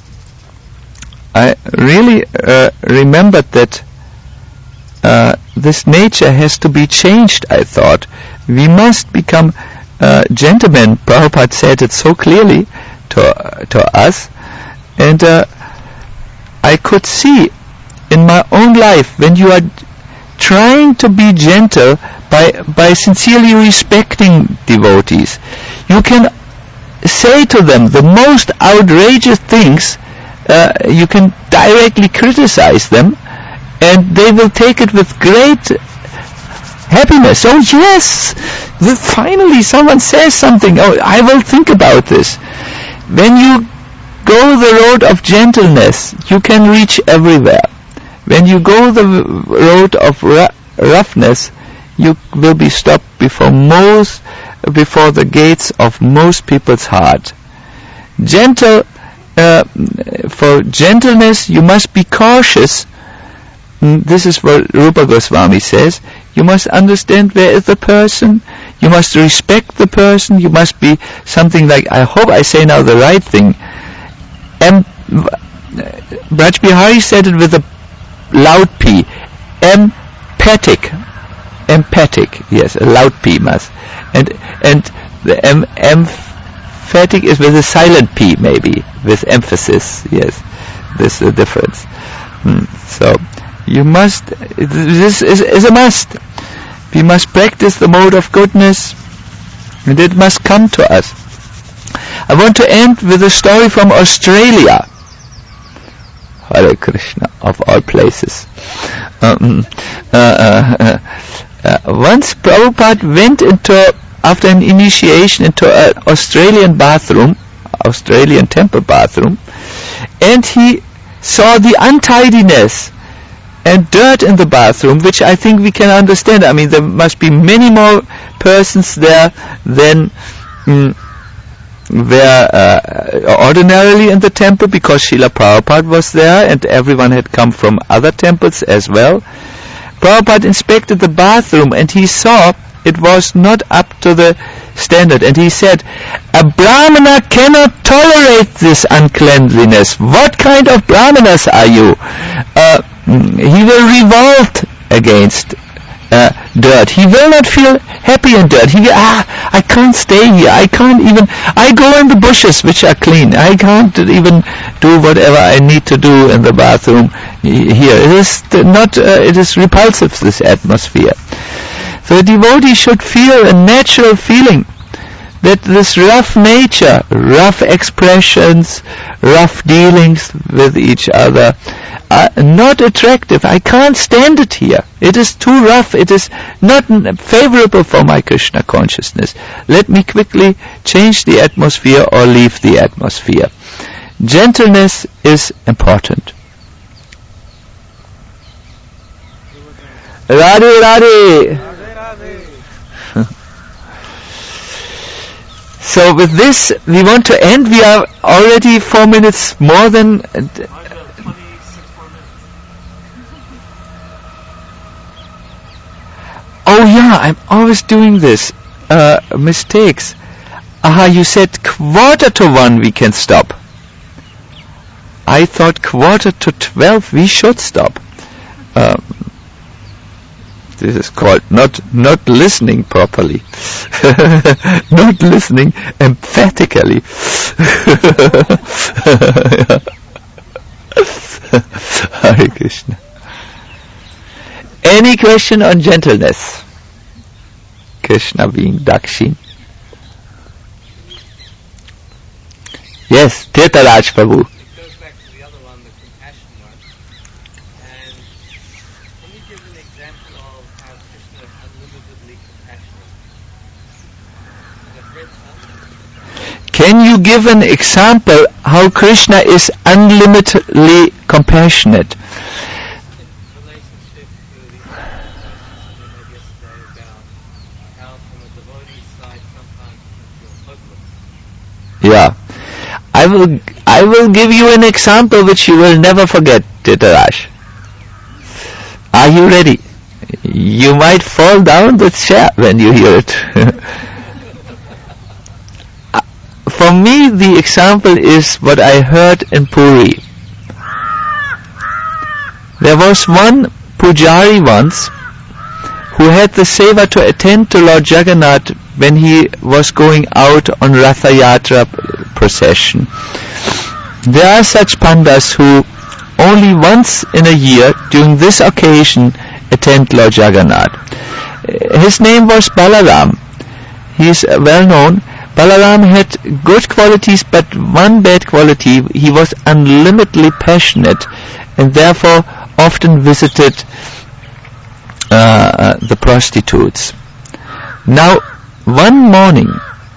I really uh, remembered that uh, this nature has to be changed, I thought. We must become uh, gentlemen. Prabhupada said it so clearly to, uh, to us. And uh, I could see in my own life, when you are trying to be gentle by, by sincerely respecting devotees, you can say to them the most outrageous things. Uh, you can directly criticize them, and they will take it with great happiness. Oh yes, finally someone says something. Oh, I will think about this. When you go the road of gentleness, you can reach everywhere. When you go the road of r- roughness, you will be stopped before most, before the gates of most people's heart. Gentle. Uh, for gentleness, you must be cautious. Mm, this is what Rupa Goswami says. You must understand where is the person. You must respect the person. You must be something like, I hope I say now the right thing, em- Braj Bihari said it with a loud P. Emphatic. Emphatic. Yes, a loud P must. And and the em, emphatic is with a silent P, maybe, with emphasis. Yes, this is the difference. Hmm. So you must. This is, is a must. We must practice the mode of goodness, and it must come to us. I want to end with a story from Australia. Hare Krishna, of all places. Um, uh, uh, uh, uh, once Prabhupada went into, after an initiation, into an Australian bathroom, Australian temple bathroom, and he saw the untidiness and dirt in the bathroom, which I think we can understand. I mean, there must be many more persons there than mm, were uh, ordinarily in the temple, because Srila Prabhupada was there and everyone had come from other temples as well. Prabhupada inspected the bathroom and he saw it was not up to the standard, and he said, a Brahmana cannot tolerate this uncleanliness. What kind of Brahmanas are you? Uh, he will revolt against uh, dirt. He will not feel happy in dirt. He will, ah, I can't stay here. I can't even, I go in the bushes which are clean. I can't even do whatever I need to do in the bathroom here. It is not, uh, it is repulsive, this atmosphere. So a devotee should feel a natural feeling that this rough nature, rough expressions, rough dealings with each other are not attractive. I can't stand it here. It is too rough. It is not favorable for my Krishna consciousness. Let me quickly change the atmosphere or leave the atmosphere. Gentleness is important. Radhe Radhe. So with this, we want to end. We are already four minutes more than... Uh, oh yeah, I'm always doing this. Uh, mistakes. Aha, you said quarter to one we can stop. I thought quarter to twelve we should stop. Um, This is called not not listening properly, not listening emphatically. Hare Krishna. Any question on gentleness? Krishna being Dakshin. Yes, Tirtharaj Prabhu. Can you give an example how Krishna is unlimitedly compassionate? Yeah, I will. I will give you an example which you will never forget, Tirtharaj. Are you ready? You might fall down the chair when you hear it. For me, the example is what I heard in Puri. There was one Pujari once who had the seva to attend to Lord Jagannath when he was going out on Ratha Yatra procession. There are such pandas who only once in a year during this occasion attend Lord Jagannath. His name was Balaram. He is well known. Balaram had good qualities, but one bad quality: he was unlimitedly passionate and therefore often visited uh, the prostitutes. Now, one morning,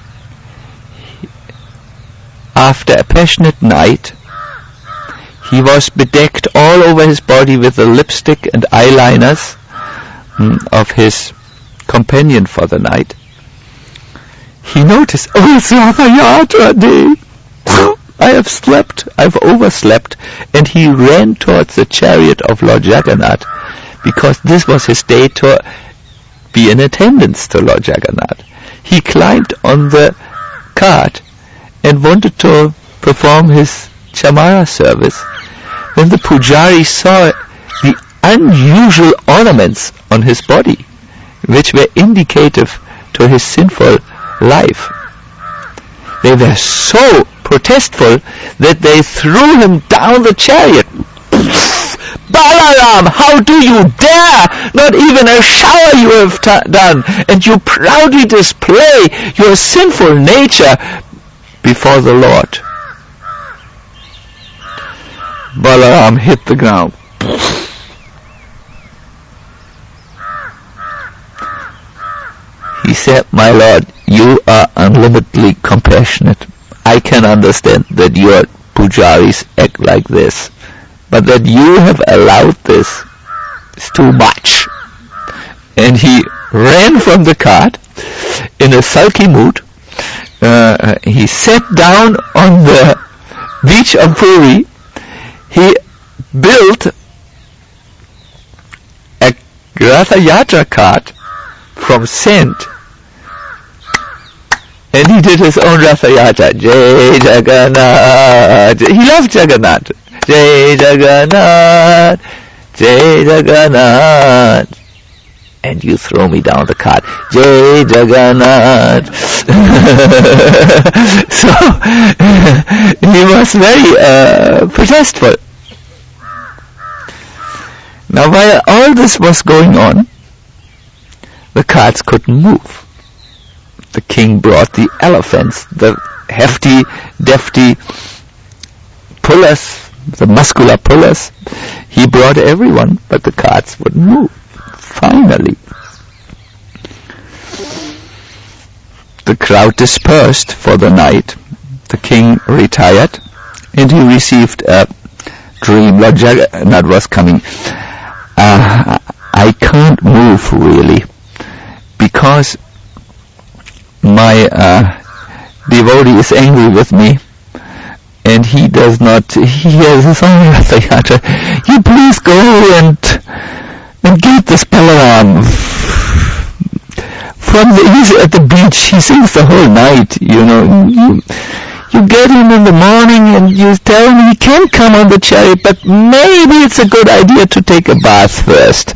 after a passionate night, he was bedecked all over his body with the lipstick and eyeliners mm, of his companion for the night. He noticed, oh, it's Ratha Yatra day. I have slept, I've overslept, and he ran towards the chariot of Lord Jagannath, because this was his day to be in attendance to Lord Jagannath. He climbed on the cart and wanted to perform his chamara service, when the pujari saw the unusual ornaments on his body, which were indicative to his sinful life, they were so protestful that they threw him down the chariot. Balaram, how do you dare? Not even a shower you have t- done, and you proudly display your sinful nature before the Lord. Balaram hit the ground. He said, my Lord, you are unlimitedly compassionate. I can understand that your pujaris act like this, but that you have allowed this is too much. And he ran from the cart in a sulky mood. Uh, he sat down on the beach of Puri. He built a Ratha Yatra cart from sand, and he did his own Ratha Yatra. Jai Jagannath. He loved Jagannath. Jai Jagannath, Jai Jagannath. And you throw me down the cart. Jai Jagannath. So he was very uh, protestful. Now, while all this was going on, the carts couldn't move. The king brought the elephants, the hefty, defty pullers, the muscular pullers. He brought everyone, but the carts wouldn't move. Finally, the crowd dispersed for the night. The king retired, and he received a dream. Lord Jagannath was coming. Uh, I can't move really, because my uh, devotee is angry with me, and he does not, he has his own Ratha Yatra. You please go and and get this Balaram. From the, he's at the beach, he sings the whole night, you know. You, you get him in the morning and you tell him he can come on the chariot, but maybe it's a good idea to take a bath first.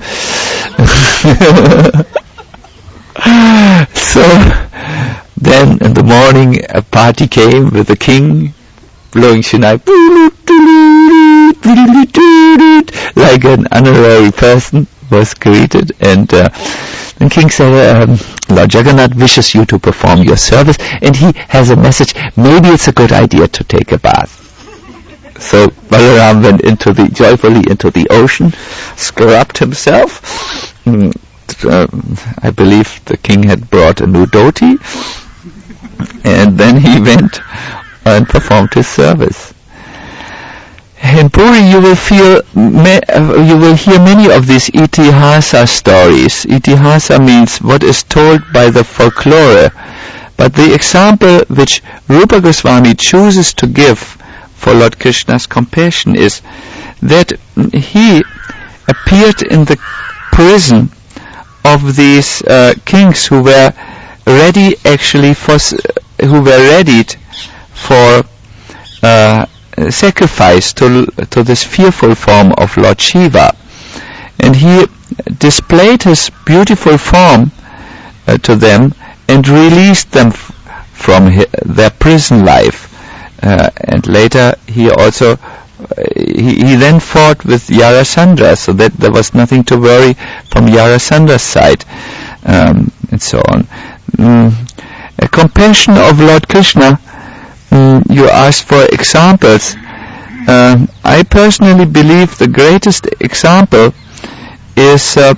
So then in the morning a party came with the king blowing Shinai like an honorary person was greeted, and uh, the king said, um, Lord Jagannath wishes you to perform your service, and he has a message. Maybe it's a good idea to take a bath. So Balaram went into the joyfully into the ocean, scrubbed himself. Mm, uh, I believe the king had brought a new dhoti, and then he went and performed his service. In Puri, you will feel, you will hear many of these itihasa stories. Itihasa means what is told by the folklore, but the example which Rupa Goswami chooses to give for Lord Krishna's compassion is that he appeared in the prison of these uh, kings who were ready, actually, for who were readied for uh, sacrifice to to this fearful form of Lord Shiva, and he displayed his beautiful form uh, to them and released them f- from hi- their prison life. Uh, and later he also uh, he, he then fought with Yarasandra, so that there was nothing to worry from Yarasandra's side, um, and so on. Mm, a compassion of Lord Krishna. Mm, you asked for examples. Uh, I personally believe the greatest example is uh,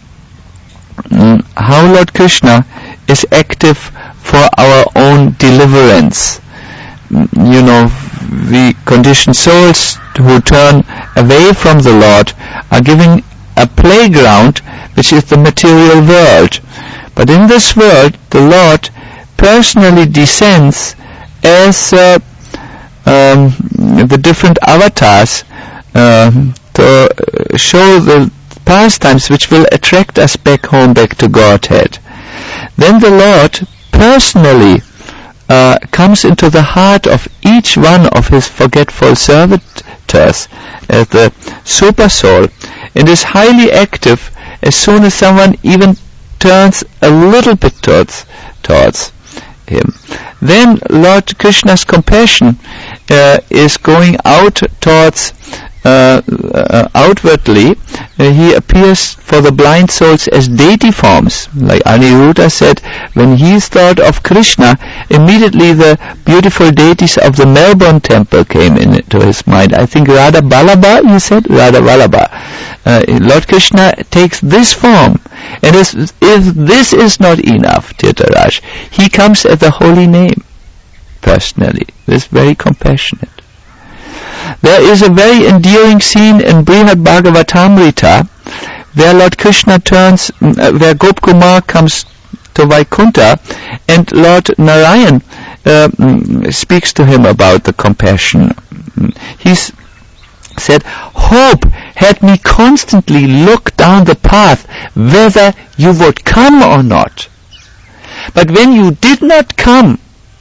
mm, how Lord Krishna is active for our own deliverance. Mm, you know, the conditioned souls who turn away from the Lord are giving a playground which is the material world. But in this world, the Lord personally descends as uh, um, the different avatars uh, to show the pastimes which will attract us back home, back to Godhead. Then the Lord personally uh, comes into the heart of each one of his forgetful servant enters as the super soul and is highly active as soon as someone even turns a little bit towards towards him. Then Lord Krishna's compassion uh, is going out towards uh, uh, outwardly. Uh, he appears for the blind souls as deity forms. Like Aniruddha said, when he thought of Krishna, immediately the beautiful deities of the Melbourne temple came into his mind. I think Radha Vallabha, he said, Radha Vallabha. Uh, Lord Krishna takes this form. And if, if this is not enough, Tirtharaj, he comes at the holy name personally. This is very compassionate. There is a very endearing scene in Brihad Bhagavatamrita where Lord Krishna turns, uh, where Gopkumar comes to Vaikuntha and Lord Narayan uh, speaks to him about the compassion. He's said, hope had me constantly look down the path whether you would come or not. But when you did not come,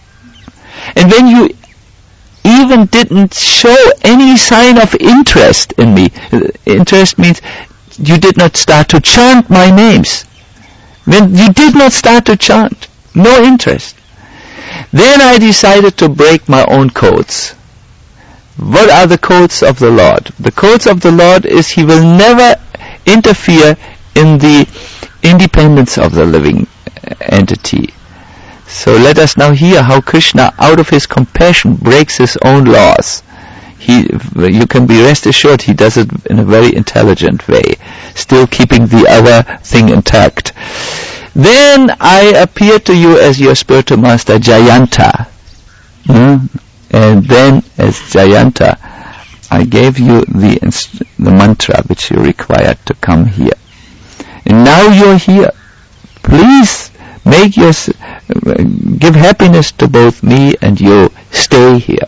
and when you even didn't show any sign of interest in me, interest means you did not start to chant my names. When you did not start to chant, no interest, then I decided to break my own codes. What are the codes of the Lord? The codes of the Lord is He will never interfere in the independence of the living entity. So let us now hear how Krishna, out of his compassion, breaks his own laws. He, you can be rest assured he does it in a very intelligent way, still keeping the other thing intact. Then I appear to you as your spiritual master Jayanta. Hmm? And then as Jayanta, I gave you the, inst- the mantra which you required to come here. And now you're here. Please make your, uh, give happiness to both me and you. Stay here.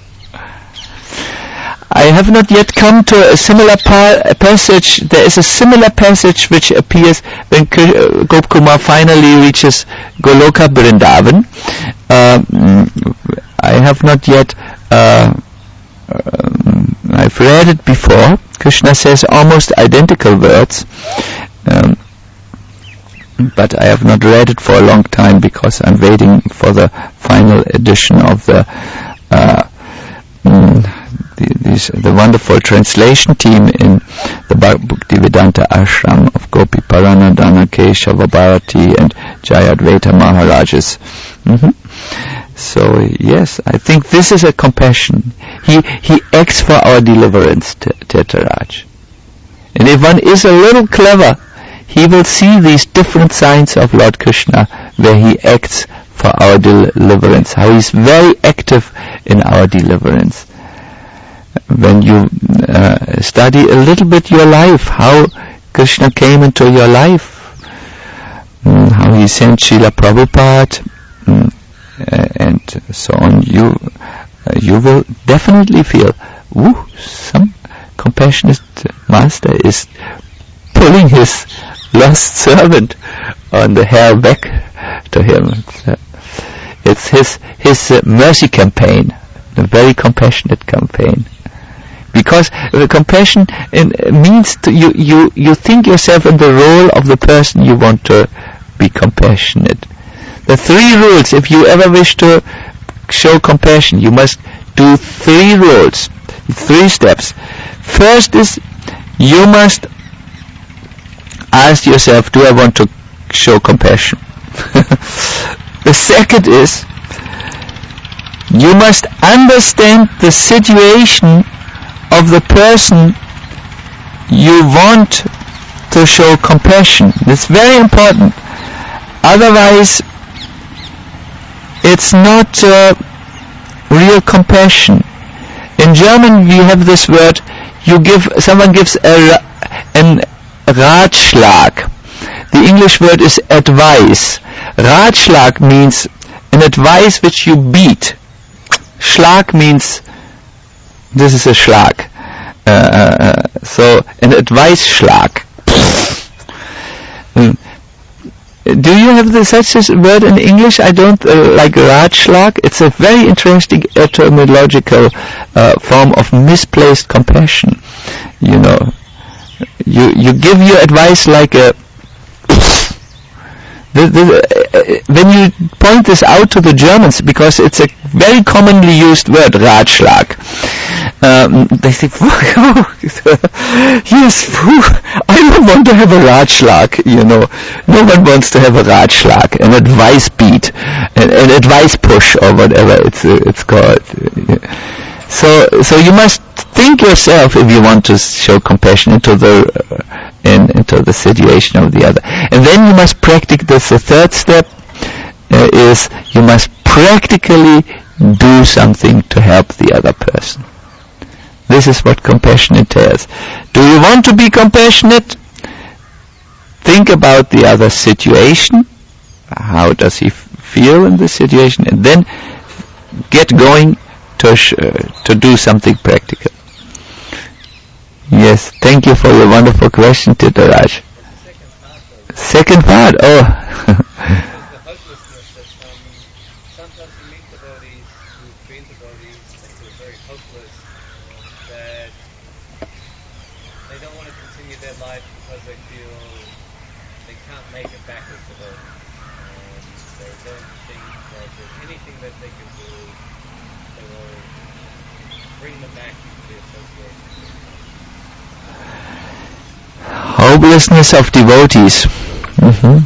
I have not yet come to a similar pa- passage. There is a similar passage which appears when K- uh, Gopkumar finally reaches Goloka Vrindavan. Uh, I have not yet, uh, um, I've read it before. Krishna says almost identical words. Um, but I have not read it for a long time because I'm waiting for the final edition of the uh, mm, the, these, the wonderful translation team in the Bhaktivedanta Ashram of Gopi Paranadhana, Keshava Bharati and Jayadvaita Maharajas. Mm-hmm. So yes, I think this is a compassion. He he acts for our deliverance, Tirtharaj. And if one is a little clever, he will see these different signs of Lord Krishna where he acts for our deliverance, how he's very active in our deliverance. When you uh, study a little bit your life, how Krishna came into your life, mm, how he sent Srila Prabhupada, mm, uh, and so on, you uh, you will definitely feel, woo, some compassionate master is pulling his lost servant on the hair back to him. It's, uh, it's his his uh, mercy campaign, a very compassionate campaign. Because the compassion in, uh, means to you, you you think yourself in the role of the person you want to be compassionate. The three rules, if you ever wish to show compassion, you must do three rules, three steps. First is, you must ask yourself, do I want to show compassion? The second is, you must understand the situation of the person you want to show compassion. It's very important. Otherwise, it's not uh, real compassion. In German, we have this word, you give, someone gives a, an Ratschlag. The English word is advice. Ratschlag means an advice which you beat. Schlag means, this is a Schlag. Uh, so, an advice Schlag. do you have the, such a word in English? I don't uh, like Ratschlag. It's a very interesting etymological uh, form of misplaced compassion. You know, you you give your advice like a. The, the, uh, when you point this out to the Germans, because it's a very commonly used word, Ratschlag, um, they think, yes, whew, I don't want to have a Ratschlag, you know. No one wants to have a Ratschlag, an advice beat, an, an advice push, or whatever it's uh, it's called. So, so you must think yourself if you want to show compassion into the uh, in, into the situation of the other, and then you must practice this. The third step uh, is you must practically do something to help the other person. This is what compassion entails. Do you want to be compassionate? Think about the other's situation. How does he f- feel in this situation, and then get going to sh- uh, to do something practical. Yes, thank you for your wonderful question, Titaraj. Second part, oh. The hopelessness that um, sometimes you meet devotees who've been devotees and feel very hopeless, that they don't want to continue their life because they feel they can't make it back as devotees. And they don't think that there's anything that they can do that will bring them back into the association. Hopelessness of devotees. Mm-hmm.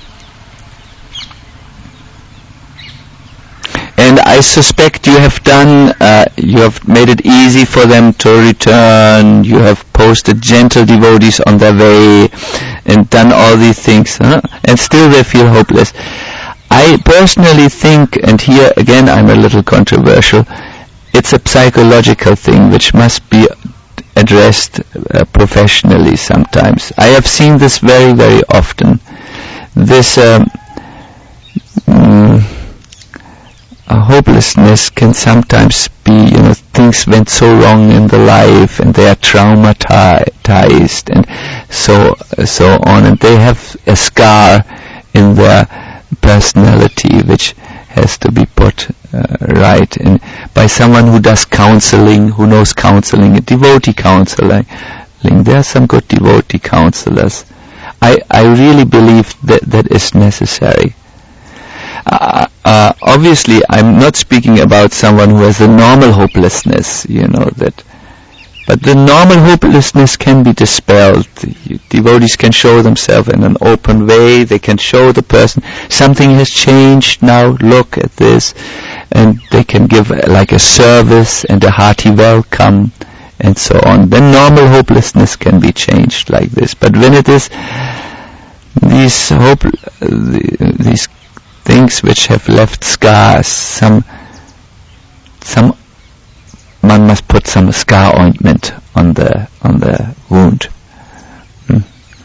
And I suspect you have done, uh, you have made it easy for them to return, you have posted gentle devotees on their way, and done all these things, huh? And still they feel hopeless. I personally think, and here again I'm a little controversial, it's a psychological thing which must be addressed uh, professionally sometimes. I have seen this very, very often. This um, mm, a hopelessness can sometimes be, you know, things went so wrong in the life and they are traumatized and so so on, and they have a scar in their personality which has to be put uh, right in by someone who does counseling, who knows counseling, devotee counseling. There are some good devotee counselors. I, I really believe that that is necessary. Uh, uh, obviously, I'm not speaking about someone who has a normal hopelessness, you know, that, but the normal hopelessness can be dispelled. Devotees can show themselves in an open way. They can show the person something has changed now. Look at this, and they can give uh, like a service and a hearty welcome, and so on. Then normal hopelessness can be changed like this. But when it is these hope, uh, these things which have left scars, some, some, one must put some scar ointment on the on the wound. Hmm.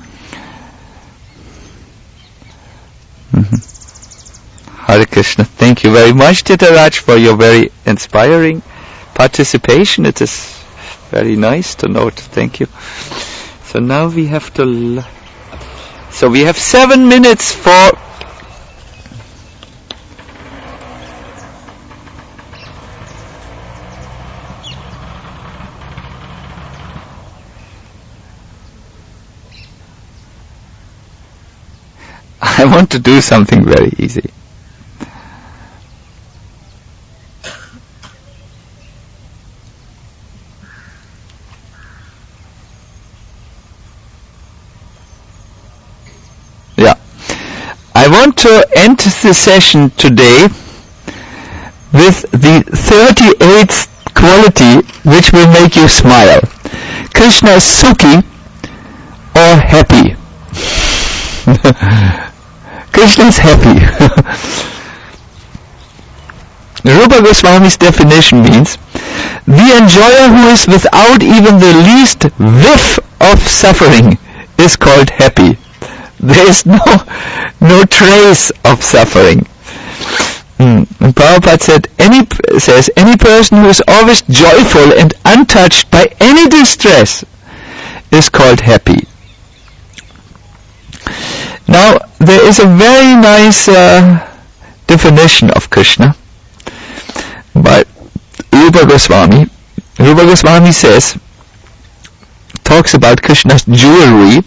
Mm-hmm. Hare Krishna. Thank you very much, Titaraj, for your very inspiring participation. It is very nice to note. Thank you. So now we have to. L- so we have seven minutes for. I want to do something very easy. Yeah. I want to end the session today with the thirty-eighth quality which will make you smile. Krishna is Sukhi or happy. Krishna is happy. Rupa Goswami's definition means the enjoyer who is without even the least whiff of suffering is called happy. There is no no trace of suffering. Mm. And Prabhupada said, any says any person who is always joyful and untouched by any distress is called happy. Now, there is a very nice uh, definition of Krishna by Rupa Goswami. Rupa Goswami says, talks about Krishna's jewelry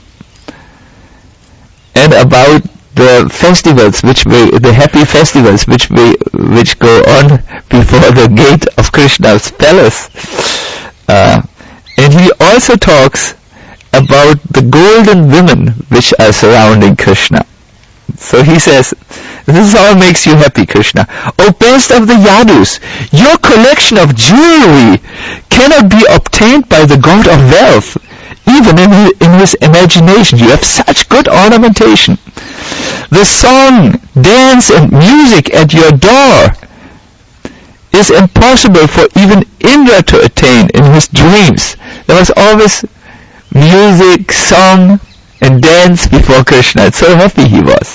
and about the festivals, which we, the happy festivals which we, which go on before the gate of Krishna's palace. Uh, and he also talks about the golden women which are surrounding Krishna. So he says, this all makes you happy, Krishna. O best of the Yadus, your collection of jewelry cannot be obtained by the god of wealth. Even in his, in his imagination, you have such good ornamentation. The song, dance and music at your door is impossible for even Indra to attain in his dreams. There was always music, song and dance before Krishna. So happy he was.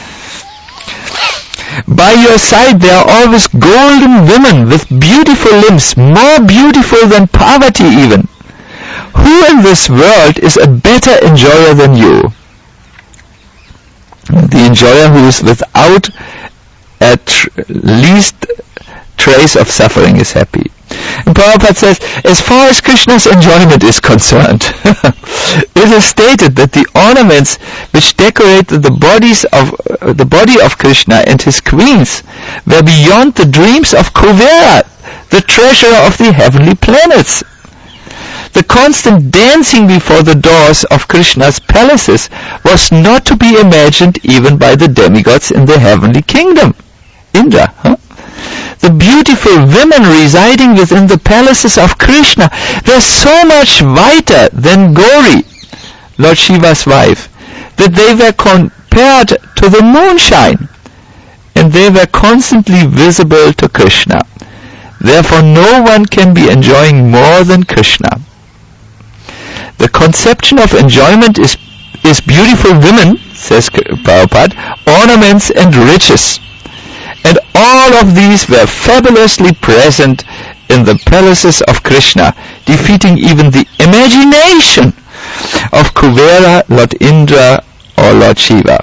By your side there are always golden women with beautiful limbs, more beautiful than Parvati even. Who in this world is a better enjoyer than you? The enjoyer who is without at tr- least trace of suffering is happy. And Prabhupada says, as far as Krishna's enjoyment is concerned, it is stated that the ornaments which decorated the bodies of uh, the body of Krishna and his queens were beyond the dreams of Kuvera, the treasurer of the heavenly planets. The constant dancing before the doors of Krishna's palaces was not to be imagined even by the demigods in the heavenly kingdom. Indra, huh? The beautiful women residing within the palaces of Krishna were so much whiter than Gauri, Lord Shiva's wife, that they were compared to the moonshine, and they were constantly visible to Krishna. Therefore no one can be enjoying more than Krishna. The conception of enjoyment is, is beautiful women, says Prabhupada, ornaments and riches. And all of these were fabulously present in the palaces of Krishna, defeating even the imagination of Kuvera, Lord Indra or Lord Shiva.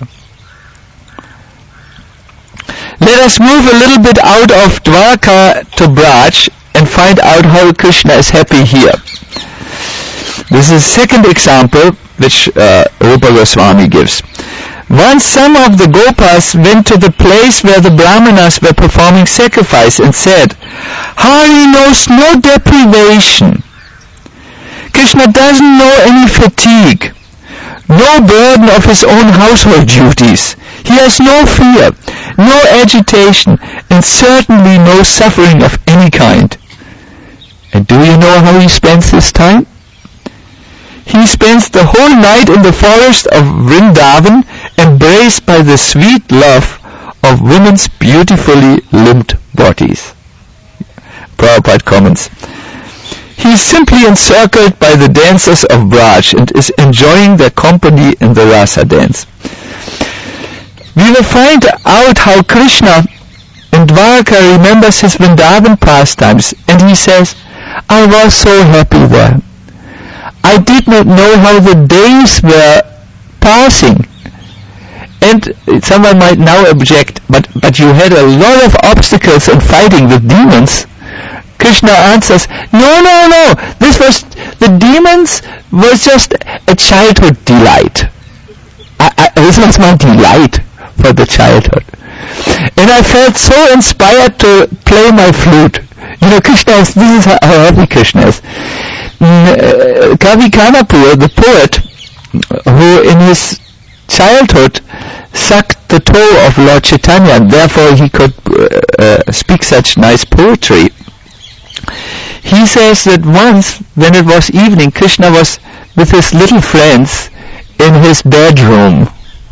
Let us move a little bit out of Dwarka to Braj and find out how Krishna is happy here. This is a second example which uh, Rupa Goswami gives. Once some of the Gopas went to the place where the Brahmanas were performing sacrifice and said, Hari knows no deprivation. Krishna doesn't know any fatigue, no burden of his own household duties. He has no fear, no agitation, and certainly no suffering of any kind. And do you know how he spends his time? He spends the whole night in the forest of Vrindavan, embraced by the sweet love of women's beautifully limbed bodies. Prabhupada comments, he is simply encircled by the dancers of Braj and is enjoying their company in the rasa dance. We will find out how Krishna in Dwarka remembers his Vrindavan pastimes, and he says, I was so happy there. I did not know how the days were passing. And someone might now object, but, but you had a lot of obstacles and fighting with demons. Krishna answers, no, no, no, this was, the demons was just a childhood delight. I, I, this was my delight for the childhood. And I felt so inspired to play my flute. You know, Krishna is, this is how happy Krishna is. Uh, Kavi Kanapur, the poet, who in his childhood sucked the toe of Lord Chaitanya, and therefore he could uh, uh, speak such nice poetry. He says that once, when it was evening, Krishna was with his little friends in his bedroom,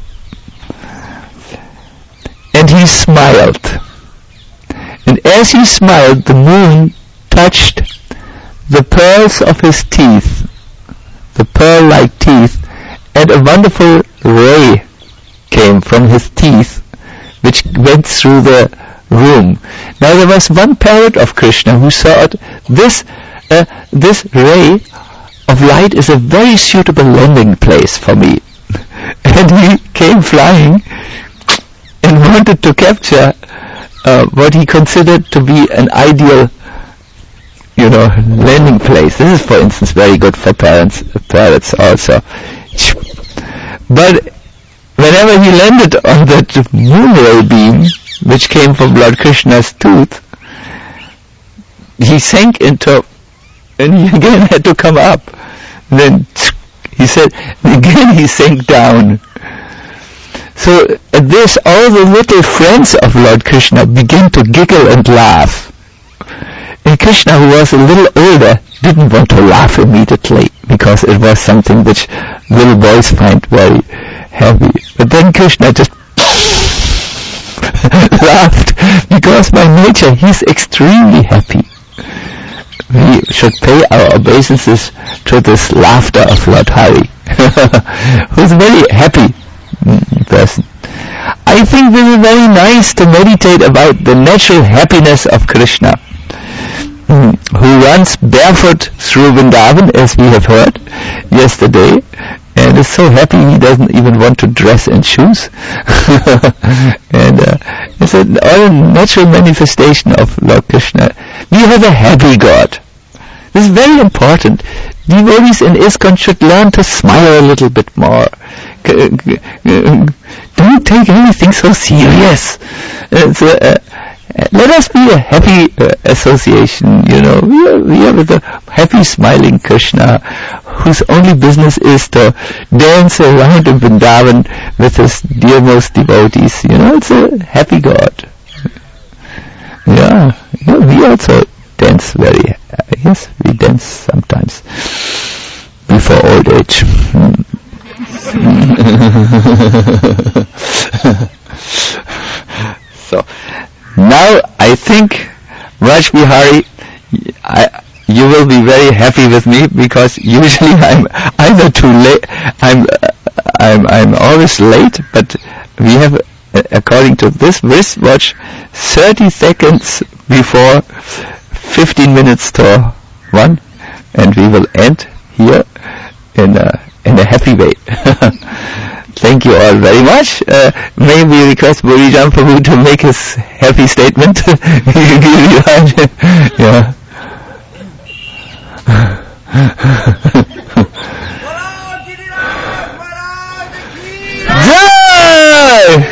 and he smiled. And as he smiled, the moon touched the pearls of his teeth, the pearl-like teeth, and a wonderful ray came from his teeth, which went through the room. Now there was one parrot of Krishna who thought, this, uh, this ray of light is a very suitable landing place for me. and he came flying and wanted to capture uh, what he considered to be an ideal, you know, landing place. This is, for instance, very good for parents, parrots also. But whenever he landed on that moon ray beam, which came from Lord Krishna's tooth, he sank into, and he again had to come up. Then he said, again he sank down. So at this, all the little friends of Lord Krishna began to giggle and laugh. And Krishna, who was a little older, didn't want to laugh immediately, because it was something which little boys find very heavy. But then Krishna just laughed, because by nature he's extremely happy. We should pay our obeisances to this laughter of Lord Hari, who's a very happy person. I think this is very nice to meditate about the natural happiness of Krishna, who runs barefoot through Vrindavan, as we have heard yesterday, and is so happy he doesn't even want to dress in shoes. And uh, it's an all natural manifestation of Lord Krishna. We have a happy God. This is very important. Devotees in ISKCON should learn to smile a little bit more. Don't take anything so serious. Uh, so, uh, let us be a happy uh, association, you know. We are, we are with a happy, smiling Krishna, whose only business is to dance around in Vrindavan with his dearmost devotees. You know, it's a happy God. Yeah, yeah, we also dance very, uh, yes, we dance sometimes before old age. So, now I think, Raj Bihari, I, you will be very happy with me, because usually I'm either too late, I'm, I'm, I'm always late, but we have, according to this wristwatch, thirty seconds before fifteen minutes to one, and we will end here in a, in a happy way. Thank you all very much. Uh, may we request Burijan Prabhu to make his happy statement? Yeah. Jai!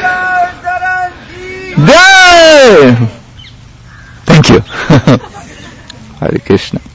Jai! Thank you. Hare Krishna.